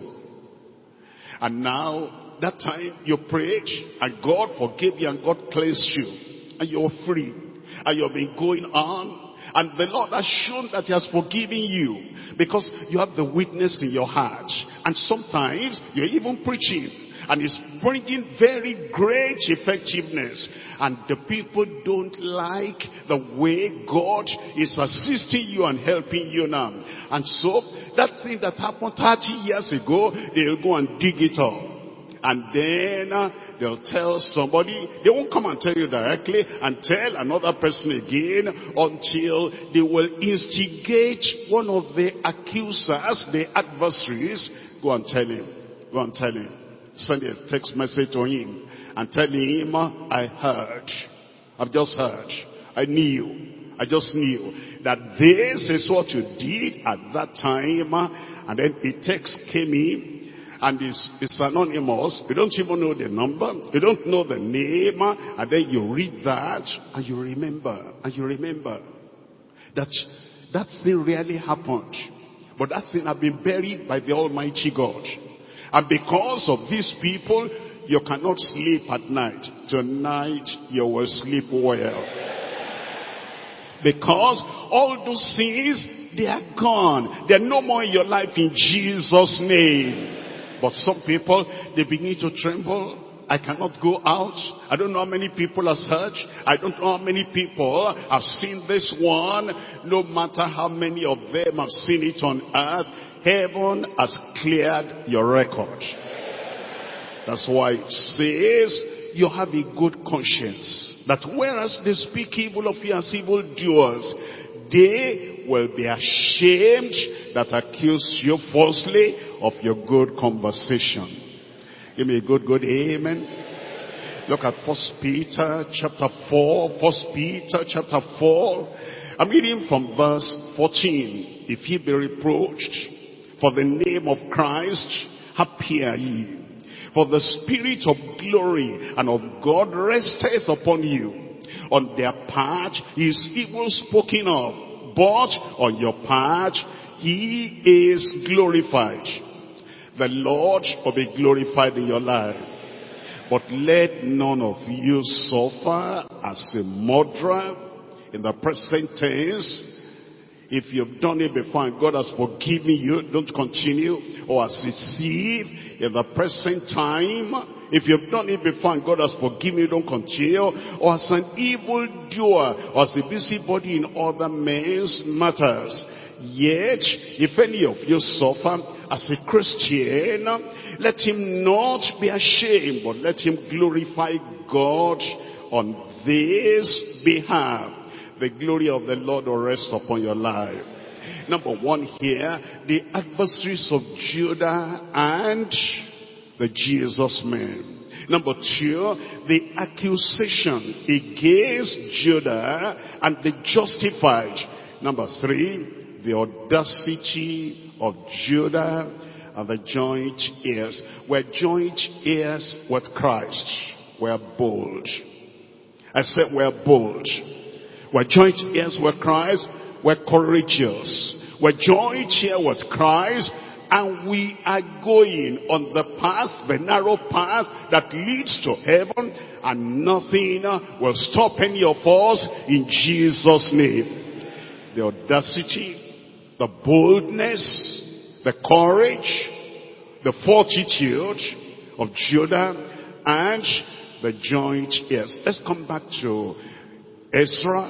and now that time you prayed and God forgave you and God cleansed you and you're free and you've been going on, and the Lord has shown that he has forgiven you because you have the witness in your heart. And sometimes you're even preaching and it's bringing very great effectiveness, and the people don't like the way God is assisting you and helping you now. And so that thing that happened thirty years ago, they'll go and dig it up. And then uh, they'll tell somebody. They won't come and tell you directly and tell another person again until they will instigate one of the accusers, the adversaries. Go and tell him. Go and tell him. Send a text message to him and tell him, I heard. I've just heard. I knew. I just knew that this is what you did at that time. And then a text came in. And it's, it's anonymous. You don't even know the number. You don't know the name. And then you read that and you remember. And you remember that that thing really happened. But that thing had been buried by the Almighty God. And because of these people, you cannot sleep at night. Tonight you will sleep well. Because all those things, they are gone. They are no more in your life in Jesus' name. But some people, they begin to tremble. I cannot go out. I don't know how many people have heard. I don't know how many people have seen this one. No matter how many of them have seen it on earth, heaven has cleared your record. That's why it says you have a good conscience. That whereas they speak evil of you as evildoers, they will be ashamed that accuse you falsely of your good conversation. Give me a good, good amen. Look at First Peter chapter four. First Peter chapter four. I'm reading from verse fourteen. If ye be reproached for the name of Christ, happy are ye. For the Spirit of glory and of God resteth upon you. On their part he is evil spoken of, but on your part he is glorified. The Lord will be glorified in your life. But let none of you suffer as a murderer in the present tense. If you've done it before and God has forgiven you, don't continue. Or as a thief in the present time. If you've done it before and God has forgiven you, don't continue. Or as an evildoer, or as a busybody in other men's matters. Yet, if any of you suffer as a Christian, let him not be ashamed, but let him glorify God on this behalf. The glory of the Lord will rest upon your life. Number one here, the adversaries of Judah and the Jesus men. Number two, the accusation against Judah and the justified. Number three, the audacity of Judah and the joint heirs. We're joint heirs with Christ. We're bold. I said we're bold. We're joint heirs with Christ. We're courageous. We're joint here with Christ. And we are going on the path, the narrow path that leads to heaven. And nothing will stop any of us in Jesus' name. The audacity, the boldness, the courage, the fortitude, of Judah and the joint heirs. Let's come back to Ezra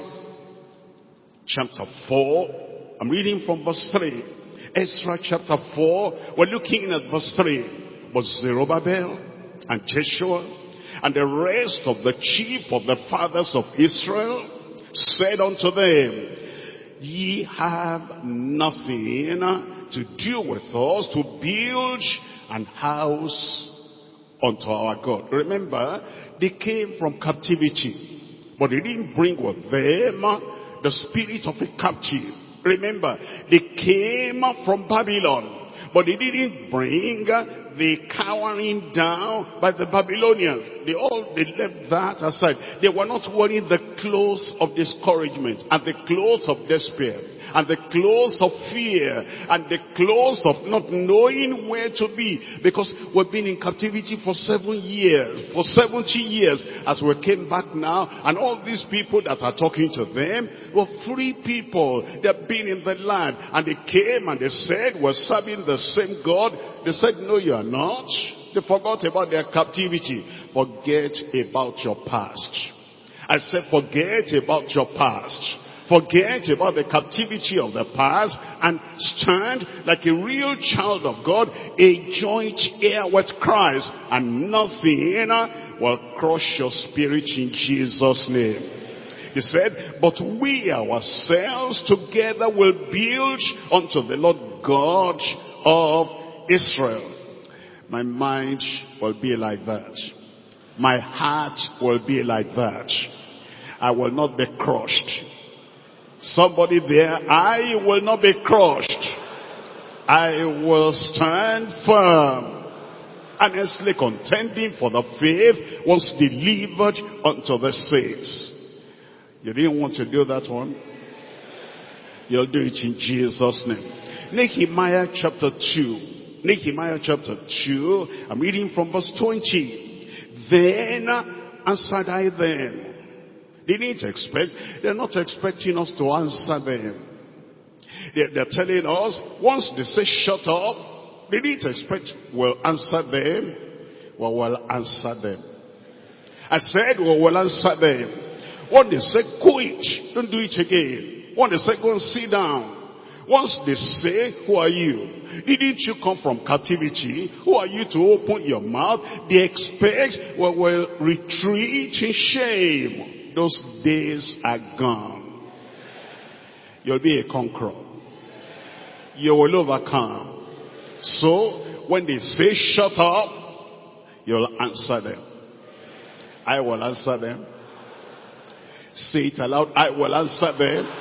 chapter four. I'm reading from verse three. Ezra chapter four, we're looking at verse three. But Zerubbabel and Jeshua and the rest of the chief of the fathers of Israel said unto them, ye have nothing to do with us to build an house unto our God. Remember, they came from captivity, but they didn't bring with them the spirit of a captive. Remember, they came from Babylon, but they didn't bring the cowering down by the Babylonians. They all they left that aside. They were not wearing the clothes of discouragement and the clothes of despair and the clothes of fear and the clothes of not knowing where to be, because we've been in captivity for seven years, for seventy years, as we came back now, and all these people that are talking to them were free people. They've been in the land, and they came and they said, we're serving the same God. They said, no, you are not. They forgot about their captivity. Forget about your past. I said, forget about your past. Forget about the captivity of the past and stand like a real child of God, a joint heir with Christ, and nothing will crush your spirit in Jesus' name. He said, but we ourselves together will build unto the Lord God of Israel. My mind will be like that. My heart will be like that. I will not be crushed. Somebody there, I will not be crushed. I will stand firm, earnestly contending for the faith once delivered unto the saints. You didn't want to do that one? You'll do it in Jesus' name. Nehemiah chapter two. Nehemiah chapter two, I'm reading from verse twenty. Then answered I them. They didn't expect, they're not expecting us to answer them. They're, they're telling us, once they say shut up, they didn't expect we'll answer them. Well, we'll answer them. I said, well, we'll answer them. When they say quit, don't do it again. When they say go and sit down. Once they say, who are you? Didn't you come from captivity? Who are you to open your mouth? They expect, well, we'll retreat in shame. Those days are gone. You'll be a conqueror. You will overcome. So, when they say shut up, you'll answer them. I will answer them. Say it aloud. I will answer them.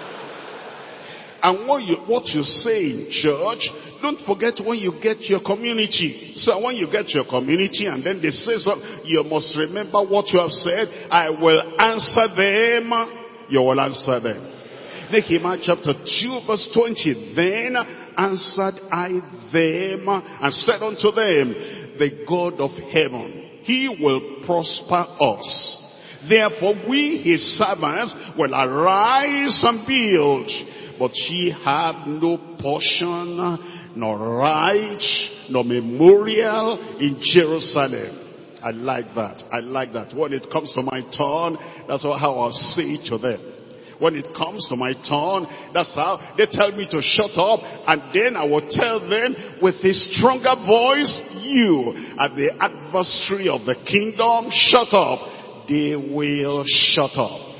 And what you, what you say in church, don't forget when you get your community. So when you get your community and then they say something, you must remember what you have said. I will answer them. You will answer them. Nehemiah chapter two verse twenty. Then answered I them and said unto them, the God of heaven, he will prosper us. Therefore we his servants will arise and build. But ye have no portion, nor right, nor memorial in Jerusalem. I like that. I like that. When it comes to my turn, that's how I'll say it to them. When it comes to my turn, that's how they tell me to shut up. And then I will tell them with a stronger voice, you are the adversary of the kingdom. Shut up. They will shut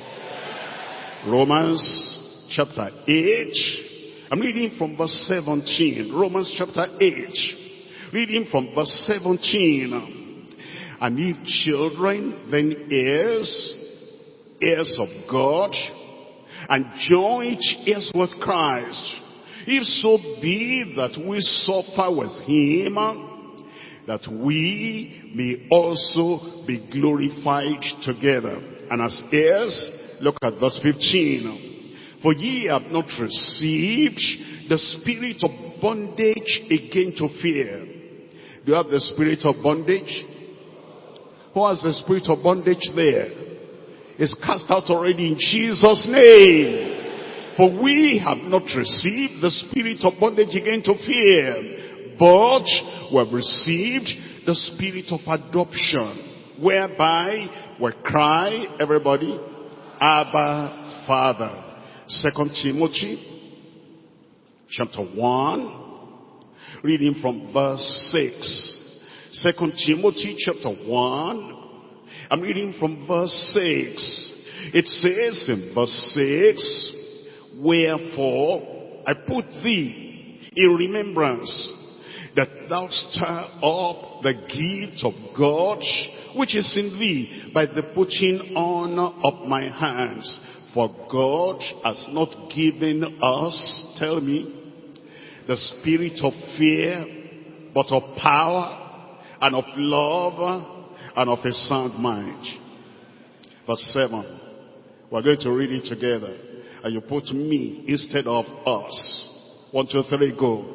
up. Romans chapter eight, I'm reading from verse seventeen. Romans chapter eight, reading from verse seventeen. And if children, then heirs, heirs of God, and joint heirs with Christ, if so be that we suffer with him, that we may also be glorified together. And as heirs, look at verse fifteen. For ye have not received the spirit of bondage again to fear. Do you have the spirit of bondage? Who has the spirit of bondage there? It's cast out already in Jesus' name. For we have not received the spirit of bondage again to fear, but we have received the spirit of adoption, whereby we cry, everybody, Abba, Father. Second Timothy, chapter one, reading from verse six. Second Timothy, chapter one, I'm reading from verse six. It says in verse six, wherefore I put thee in remembrance, that thou stir up the gift of God, which is in thee, by the putting on of my hands. For God has not given us, tell me, the spirit of fear, but of power, and of love, and of a sound mind. Verse seven. We're going to read it together. And you put me instead of us. One, two, three, go.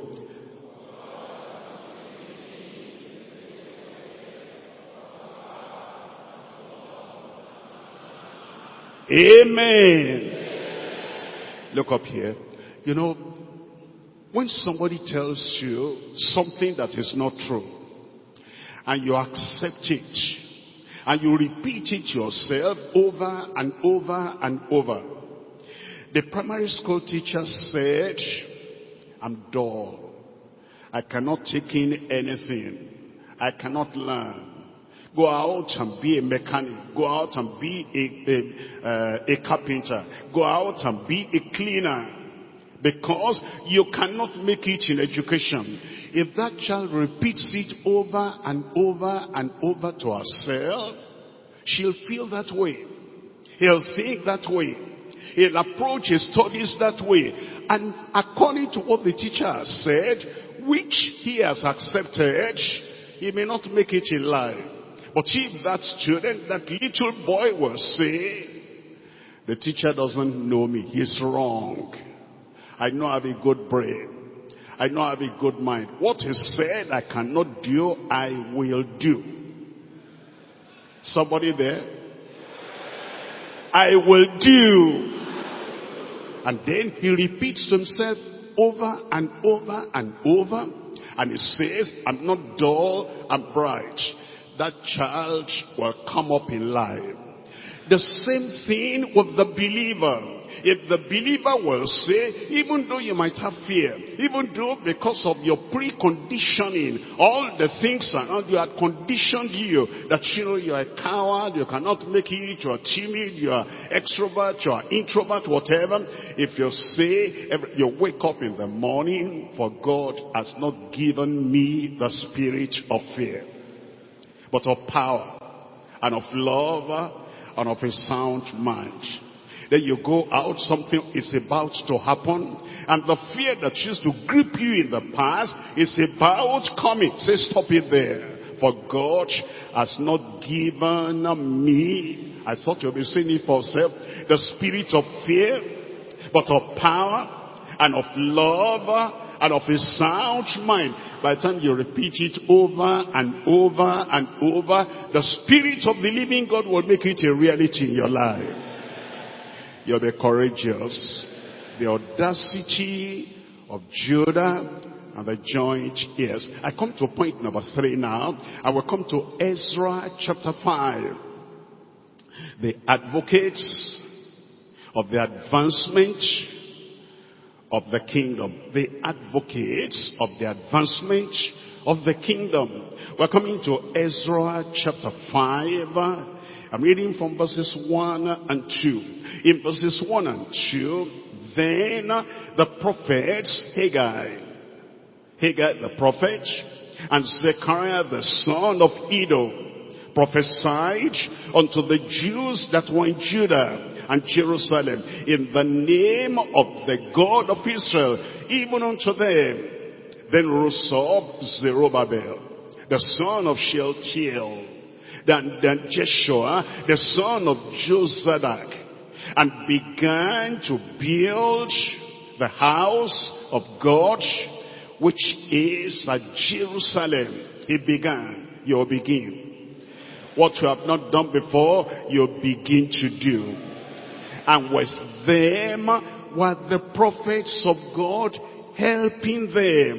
Amen. Look up here. You know, when somebody tells you something that is not true, and you accept it, and you repeat it yourself over and over and over. The primary school teacher said, I'm dull. I cannot take in anything. I cannot learn. Go out and be a mechanic. Go out and be a, a, uh, a carpenter. Go out and be a cleaner. Because you cannot make it in education. If that child repeats it over and over and over to herself, she'll feel that way. He'll think that way. He'll approach his studies that way. And according to what the teacher has said, which he has accepted, he may not make it in life. But if that student, that little boy will say, the teacher doesn't know me, he's wrong. I know I have a good brain. I know I have a good mind. What he said I cannot do, I will do. Somebody there? I will do. And then he repeats to himself over and over and over. And he says, I'm not dull, I'm bright. That child will come up in life. The same thing with the believer. If the believer will say, even though you might have fear, even though because of your preconditioning, all the things around you had conditioned you, that you know you are a coward, you cannot make it, you are timid, you are extrovert, you are introvert, whatever. If you say, you wake up in the morning, for God has not given me the spirit of fear, but of power, and of love, and of a sound mind. Then you go out, something is about to happen, and the fear that used to grip you in the past is about coming. Say, stop it there. For God has not given me, I thought you'll be saying it for yourself, the spirit of fear, but of power, and of love, and of a sound mind. By the time you repeat it over and over and over, the Spirit of the living God will make it a reality in your life. You'll be courageous. The audacity of Judah and the joint ears. I come to point number three now. I will come to Ezra chapter five. The advocates of the advancement of the kingdom. The advocates of the advancement of the kingdom. We're coming to Ezra chapter five. I'm reading from verses one and two. In verses one and two, then the prophets, Haggai, Haggai the prophet, and Zechariah the son of Iddo, prophesied unto the Jews that were in Judah and Jerusalem, in the name of the God of Israel, even unto them. Then rose up Zerubbabel, the son of Shealtiel, then, then Jeshua, the son of Jozadak, and began to build the house of God, which is at Jerusalem. He began. You'll begin. What you have not done before, you'll begin to do. And with them were the prophets of God, helping them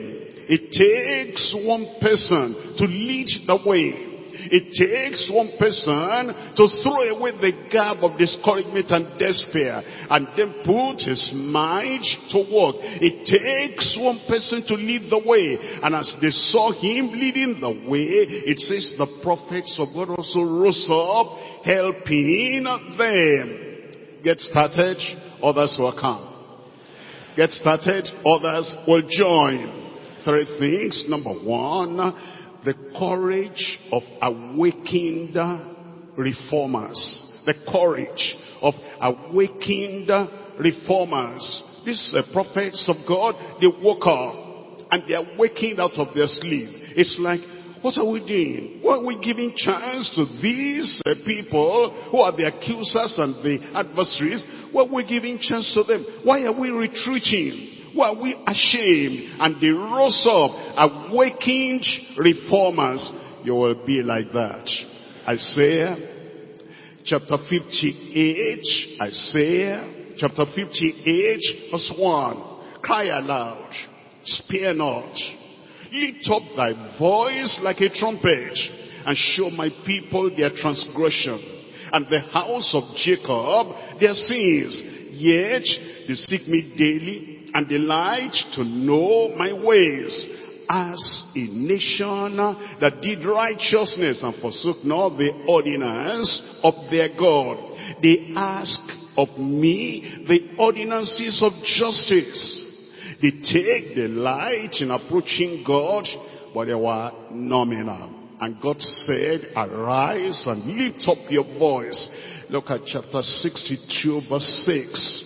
It takes one person to lead the way. It takes one person to throw away the garb of discouragement and despair and then put his mind to work. It takes one person to lead the way. And as they saw him leading the way, it says the prophets of God also rose up, helping them. Get started, others will come. Get started, others will join. Three things. Number one, the courage of awakened reformers. The courage of awakened reformers. These uh, prophets of God, they woke up and they are waking out of their sleep. It's like, what are we doing? Why are we giving chance to these uh, people who are the accusers and the adversaries? Why are we giving chance to them? Why are we retreating? Why are we ashamed? And they rose up, awakened reformers. You will be like that. Isaiah chapter fifty-eight. Isaiah chapter fifty-eight verse one. Cry aloud, spare not. Lift up thy voice like a trumpet, and show my people their transgression, and the house of Jacob their sins. Yet they seek me daily, and delight to know my ways, as a nation that did righteousness and forsook not the ordinance of their God. They ask of me the ordinances of justice. They take delight in approaching God, but they were nominal. And God said, arise and lift up your voice. Look at chapter sixty-two verse six.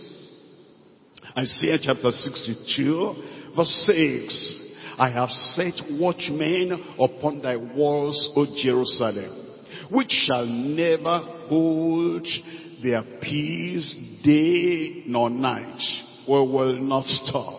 Isaiah chapter sixty-two verse six. I have set watchmen upon thy walls, O Jerusalem, which shall never hold their peace day nor night. We will not stop.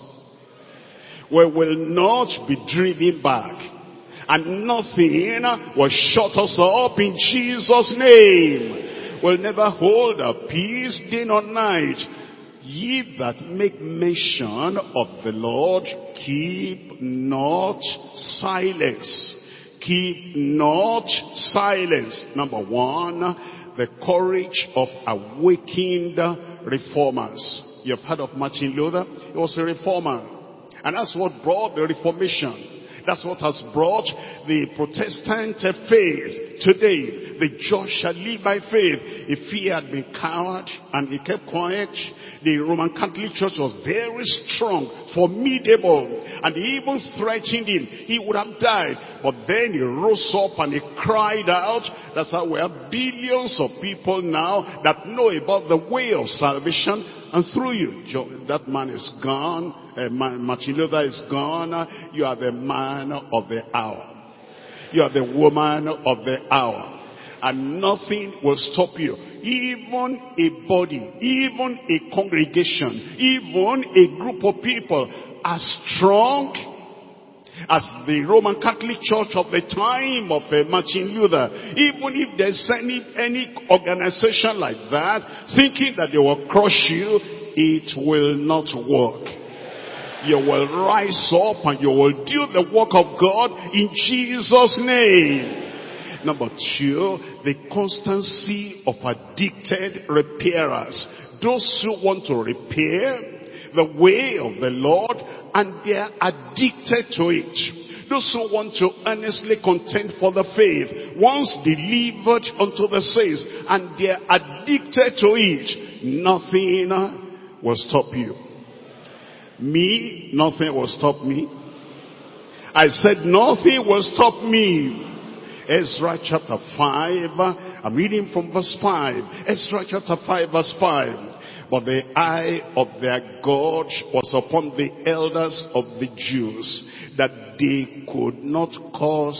We will not be driven back. And nothing will shut us up in Jesus' name. We'll never hold our peace day nor night. Ye that make mention of the Lord, keep not silence. Keep not silence. Number one, the courage of awakened reformers. You've heard of Martin Luther. He was a reformer. And that's what brought the Reformation. That's what has brought the Protestant faith today. The just shall live by faith. If he had been coward and he kept quiet, the Roman Catholic Church was very strong, formidable, and they even threatened him. He would have died. But then he rose up and he cried out. That's how we have billions of people now that know about the way of salvation. And through you, that man is gone. Uh, Martin Luther is gone. You are the man of the hour. You are the woman of the hour. And nothing will stop you. Even a body, even a congregation, even a group of people as strong as the Roman Catholic Church of the time of uh, Martin Luther. Even if there's any, any organization like that, thinking that they will crush you, it will not work. You will rise up and you will do the work of God in Jesus' name. Number two, the constancy of addicted repairers. Those who want to repair the way of the Lord and they are addicted to it. Those who want to earnestly contend for the faith, once delivered unto the saints, and they are addicted to it, nothing will stop you. Me, nothing will stop me. I said nothing will stop me. Ezra chapter five, I'm reading from verse five. Ezra chapter five verse five. But the eye of their God was upon the elders of the Jews, that they could not cause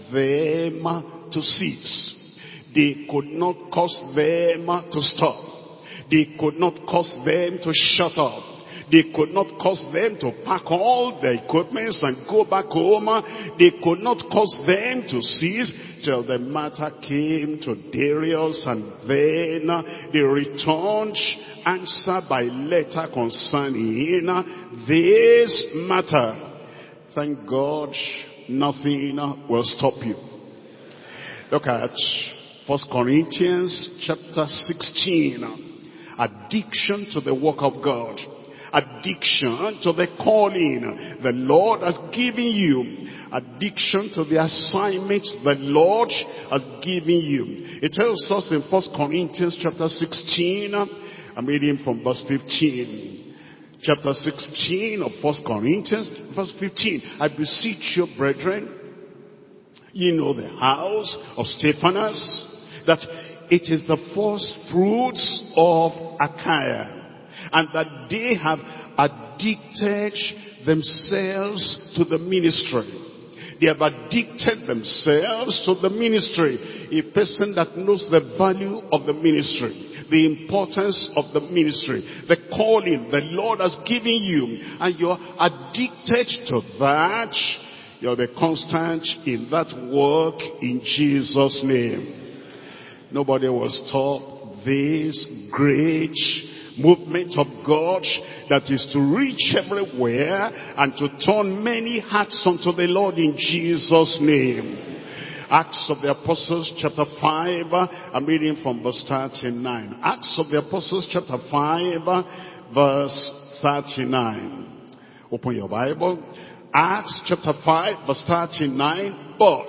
them to cease. They could not cause them to stop. They could not cause them to shut up. They could not cause them to pack all their equipment and go back home. They could not cause them to cease till the matter came to Darius, and then they returned answer by letter concerning this matter. Thank God nothing will stop you. Look at First Corinthians chapter sixteen. Addiction to the work of God. Addiction to the calling the Lord has given you. Addiction to the assignment the Lord has given you. It tells us in First Corinthians chapter sixteen. I'm reading from verse fifteen. Chapter sixteen of First Corinthians, verse fifteen. I beseech you, brethren, ye know the house of Stephanas, that it is the first fruits of Achaia, and that they have addicted themselves to the ministry. They have addicted themselves to the ministry. A person that knows the value of the ministry, the importance of the ministry, the calling the Lord has given you, and you're addicted to that, you'll be constant in that work in Jesus' name. Nobody will stop this great movement of God that is to reach everywhere and to turn many hearts unto the Lord in Jesus' name. Acts of the Apostles chapter five, I'm reading from verse thirty-nine. Acts of the Apostles chapter five, verse thirty-nine. Open your Bible. Acts chapter five, verse thirty-nine. But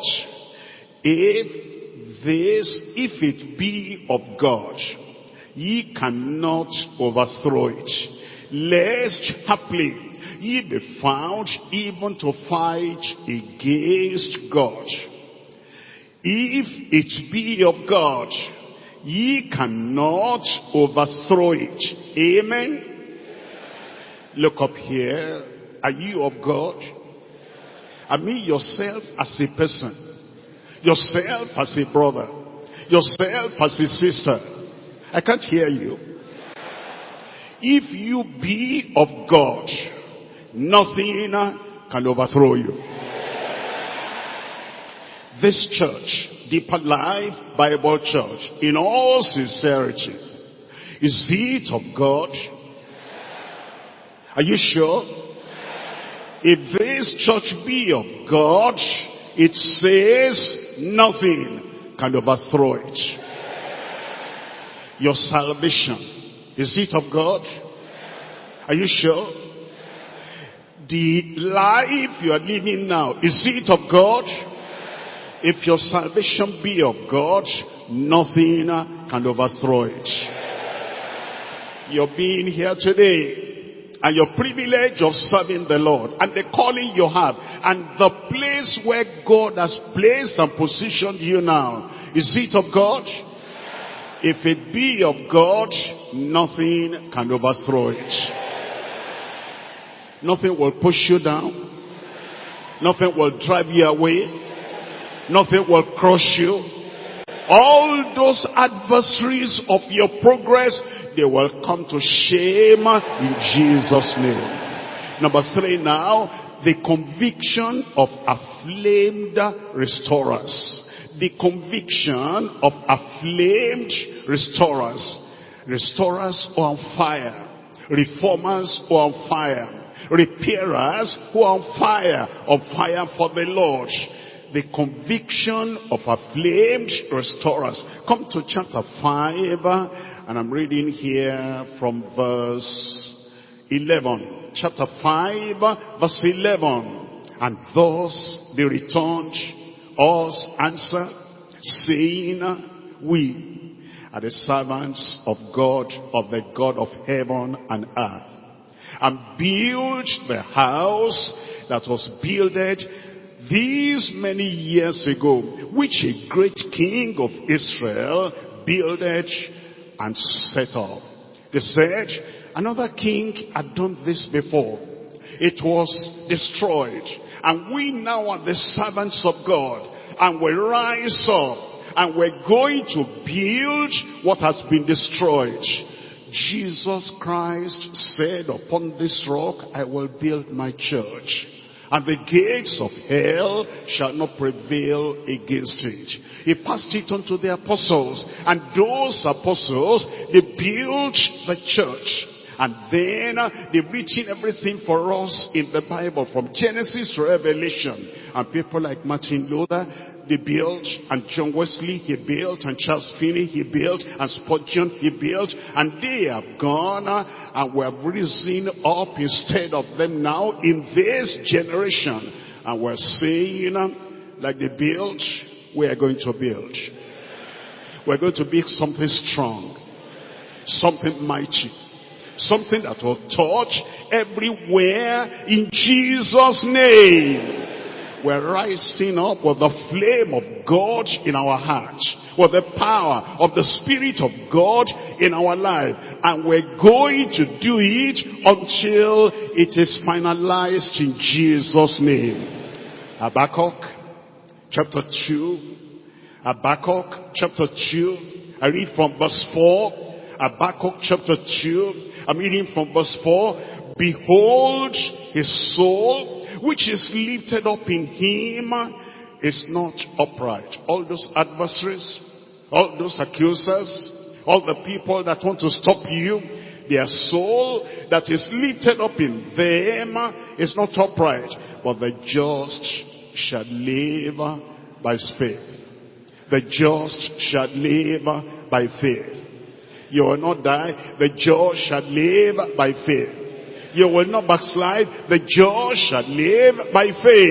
if this, if it be of God, ye cannot overthrow it, lest haply ye be found even to fight against God. If it be of God, ye cannot overthrow it. Amen? Look up here. Are you of God? I mean yourself as a person. Yourself as a brother. Yourself as a sister. I can't hear you. If you be of God, nothing can overthrow you. This church, Deeper Life Bible Church, in all sincerity, is it of God? Are you sure? If this church be of God, it says nothing can overthrow it. Your salvation, is it of God? Are you sure? The life you are living now, is it of God? If your salvation be of God, nothing can overthrow it. You're being here today, and your privilege of serving the Lord, and the calling you have, and the place where God has placed and positioned you now, is it of God? If it be of God, nothing can overthrow it. Nothing will push you down. Nothing will drive you away. Nothing will crush you. All those adversaries of your progress, they will come to shame in Jesus' name. Number three now, the conviction of afflamed restorers. The conviction of afflamed restorers. Restorers who are on fire. Reformers who are on fire. Repairers who are on fire. On fire for the Lord. The conviction of afflamed restorers. Come to chapter five, and I'm reading here from verse eleven. Chapter five, verse eleven. And thus they returned us answer, saying, we are the servants of God, of the God of heaven and earth, and build the house that was builded these many years ago, which a great king of Israel builded and set up. They said, another king had done this before. It was destroyed. And we now are the servants of God. And we rise up. And we're going to build what has been destroyed. Jesus Christ said, upon this rock I will build my church. And the gates of hell shall not prevail against it. He passed it on to the apostles. And those apostles, they built the church. And then uh, they've written everything for us in the Bible, from Genesis to Revelation. And people like Martin Luther, they built, and John Wesley, he built, and Charles Finney, he built, and Spurgeon, he built, and they have gone, uh, and we have risen up instead of them now in this generation. And we're saying, uh, like they built, we are going to build. We're going to build something strong, something mighty, something that will touch everywhere in Jesus' name. We're rising up with the flame of God in our hearts, with the power of the Spirit of God in our life. And we're going to do it until it is finalized in Jesus' name. Habakkuk chapter two. Habakkuk chapter two. I read from verse four. Habakkuk chapter two. I'm reading from verse four. Behold, his soul, which is lifted up in him, is not upright. All those adversaries, all those accusers, all the people that want to stop you, their soul that is lifted up in them is not upright. But the just shall live by his faith. The just shall live by faith. You will not die. The just shall live by faith. You will not backslide. The just shall live by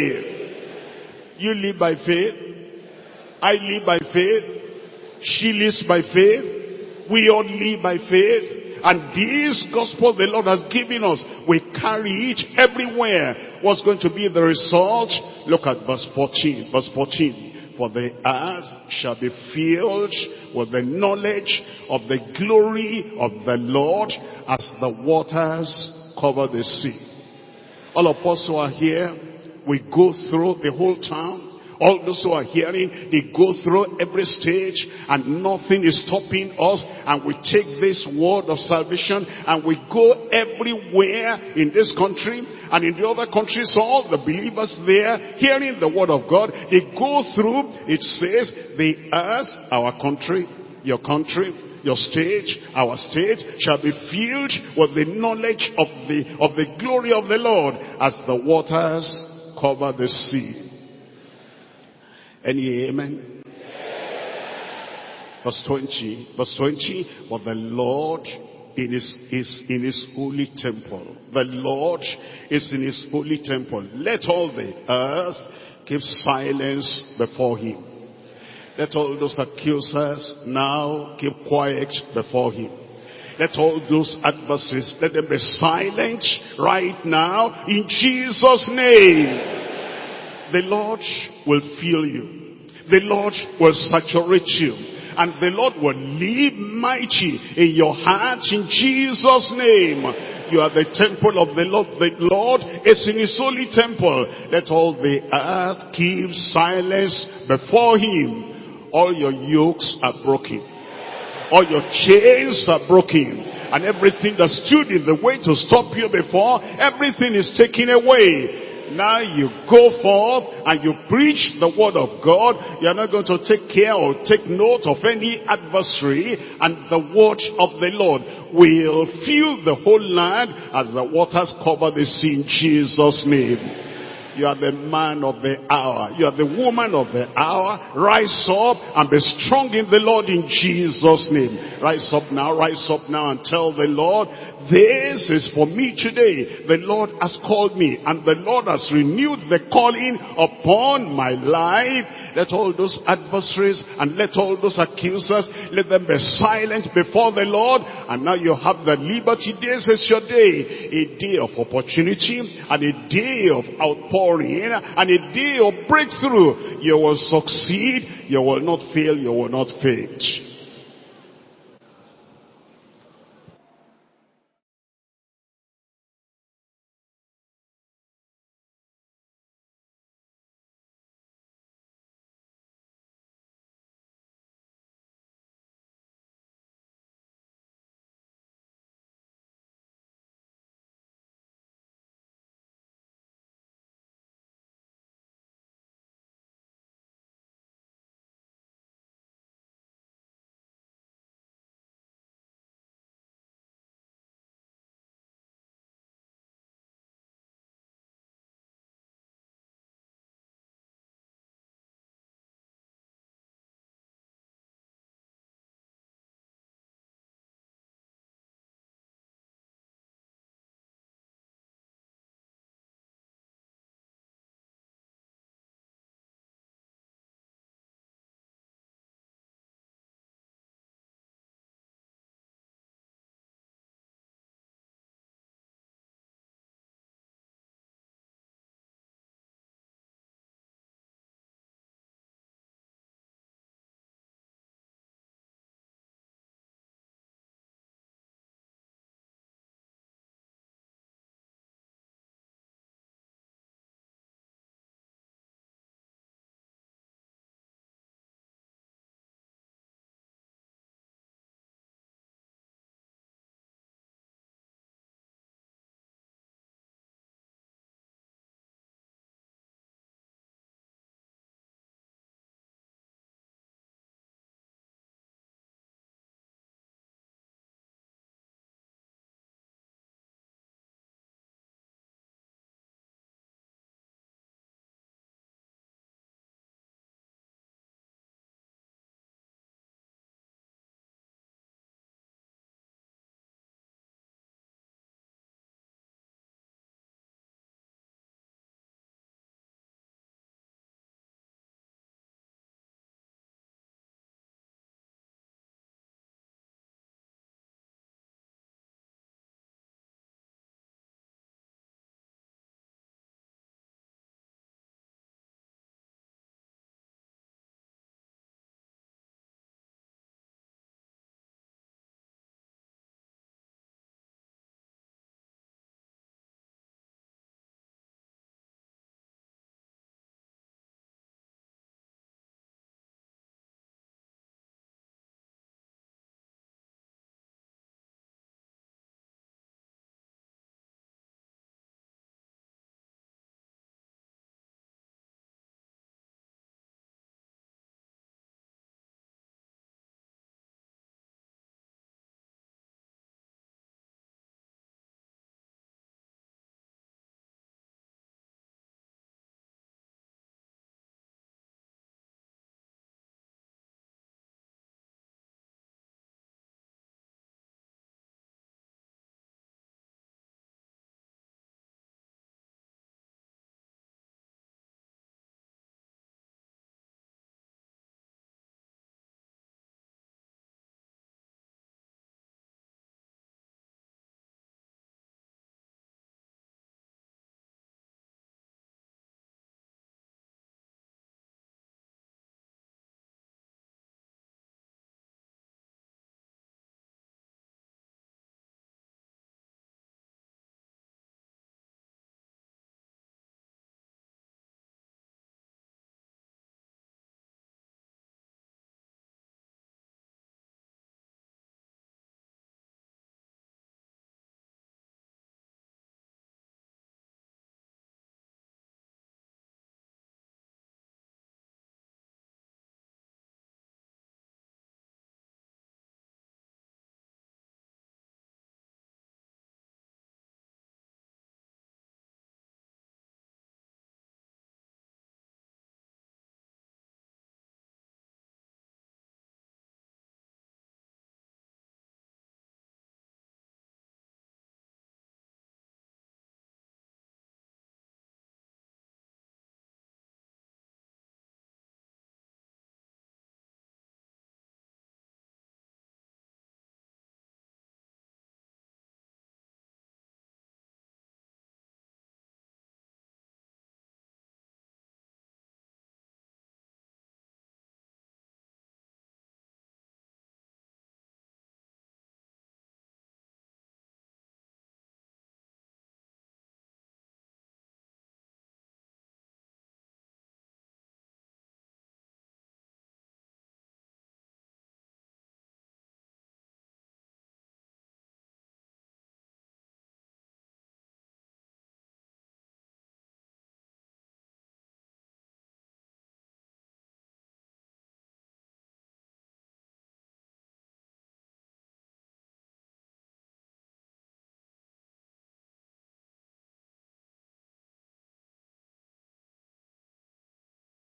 faith. You live by faith. I live by faith. She lives by faith. We all live by faith. And this gospel the Lord has given us, we carry it everywhere. What's going to be the result? Look at verse fourteen. Verse fourteen. For the earth shall be filled with the knowledge of the glory of the Lord as the waters cover the sea. All of us who are here, we go through the whole town. All those who are hearing, they go through every stage and nothing is stopping us. And we take this word of salvation and we go everywhere in this country and in the other countries. All the believers there hearing the word of God, they go through. It says, the earth, our country, your country, your stage, our stage, shall be filled with the knowledge of the, of the glory of the Lord as the waters cover the sea. Any amen? Yeah. Verse twenty. Verse twenty. But the Lord in his, is in his holy temple. The Lord is in his holy temple. Let all the earth keep silence before him. Let all those accusers now keep quiet before him. Let all those adversaries, let them be silent right now in Jesus' name. The Lord will fill you. The Lord will saturate you. And the Lord will live mighty in your heart in Jesus' name. You are the temple of the Lord. The Lord is in his holy temple. Let all the earth keep silence before him. All your yokes are broken. All your chains are broken. And everything that stood in the way to stop you before, everything is taken away. Now you go forth and you preach the word of God. You are not going to take care or take note of any adversary. And the word of the Lord will fill the whole land as the waters cover the sea in Jesus' name. You are the man of the hour. You are the woman of the hour. Rise up and be strong in the Lord in Jesus' name. Rise up now, rise up now and tell the Lord, this is for me today. The Lord has called me and the Lord has renewed the calling upon my life. Let all those adversaries and let all those accusers, let them be silent before the Lord. And now you have the liberty. This is your day. A day of opportunity and a day of outpouring and a day of breakthrough. You will succeed. You will not fail. You will not faint.